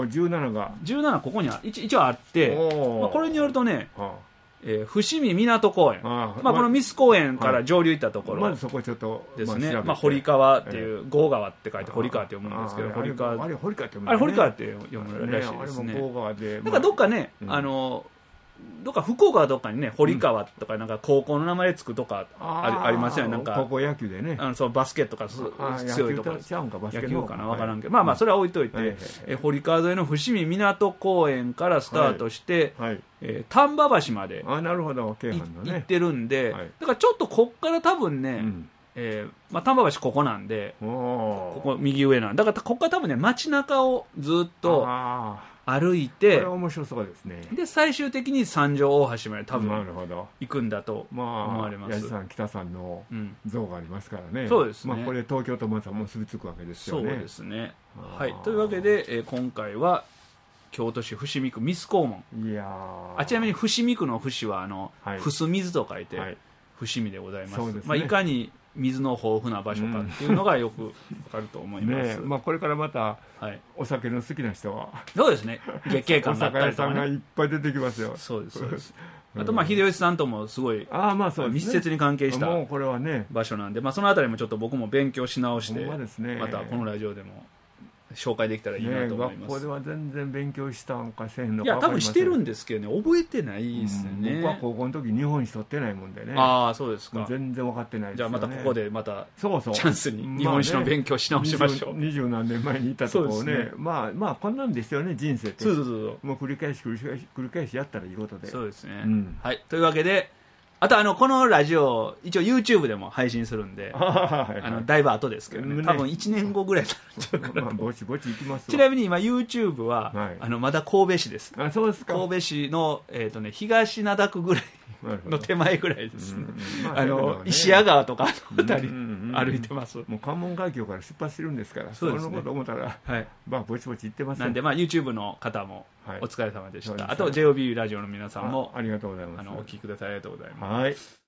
17 ここに一応あって、これによるとね、伏見港公園、このミス公園から上流行ったところ、 まずそこちょっとですね、堀川っていう郷川って書いて堀川って読むんですけど、堀川って読むらしいですね。なんかどっかね、どっか福岡はどっかにね、堀川とかなんか高校の名前でつくとかありますよね。なんか高校野球でね、 バスケットとか強いとか、野球かな分からんけど、それは置いといて、堀川沿いの伏見港公園からスタートして丹波橋まで行ってるんで、だからちょっとこっから多分ね、丹波橋ここなんで、ここ右上なんだから、ここから多分ね街中をずっと歩いて、 これ面白そうですね。 で最終的に三条大橋まで多分行くんだと思われます。 八重山北さんの像がありますからね。 そうですね。これ東京とまたもうすぐつくわけですよね。 そうですね。はい。というわけで、今回は京都市伏見区ミス肛門。ちなみに伏見区の伏は伏す水と書いて伏見でございます。いかに水の豊富な場所かっていうのがよくわかると思います。 これからまたお酒の好きな人は、 そうですね、月桂館だったりとかね、 お酒屋さんがいっぱい出てきますよ。 そうですそうです。あと秀吉さんともすごい密接に関係した場所なんで、そのあたりもちょっと僕も勉強し直して、またこのラジオでも紹介できたらいいなと思います。 学校では全然勉強したんかせんのか。 いや多分してるんですけどね、覚えてないですね。 僕は高校の時日本史取ってないもんでね。 そうですか。 全然分かってないですよね。 じゃあまたここでまたチャンスに日本史の勉強し直しましょう。 20何年前にいたところね、こんなんですよね、人生って。もう繰り返しやったらいいことで。 そうですね。はい、というわけであとこのラジオ一応 YouTube でも配信するんで、だいぶ後ですけどね、多分1年後ぐらいになっちゃうから、 ぼちぼち行きますわ。 ちなみに今 YouTube は、まだ神戸市です。 そうですか。 神戸市の、東灘区ぐらいの手前ぐらいですね。石屋川とかの辺り歩いてます。 もう関門海峡から出発してるんですから、そのこと思ったら、ぼちぼち行ってます。 なんでYouTube の方もお疲れ様でした。あと JOB ラジオの皆さんもありがとうございます。 お聞きください。ありがとうございます。 はい。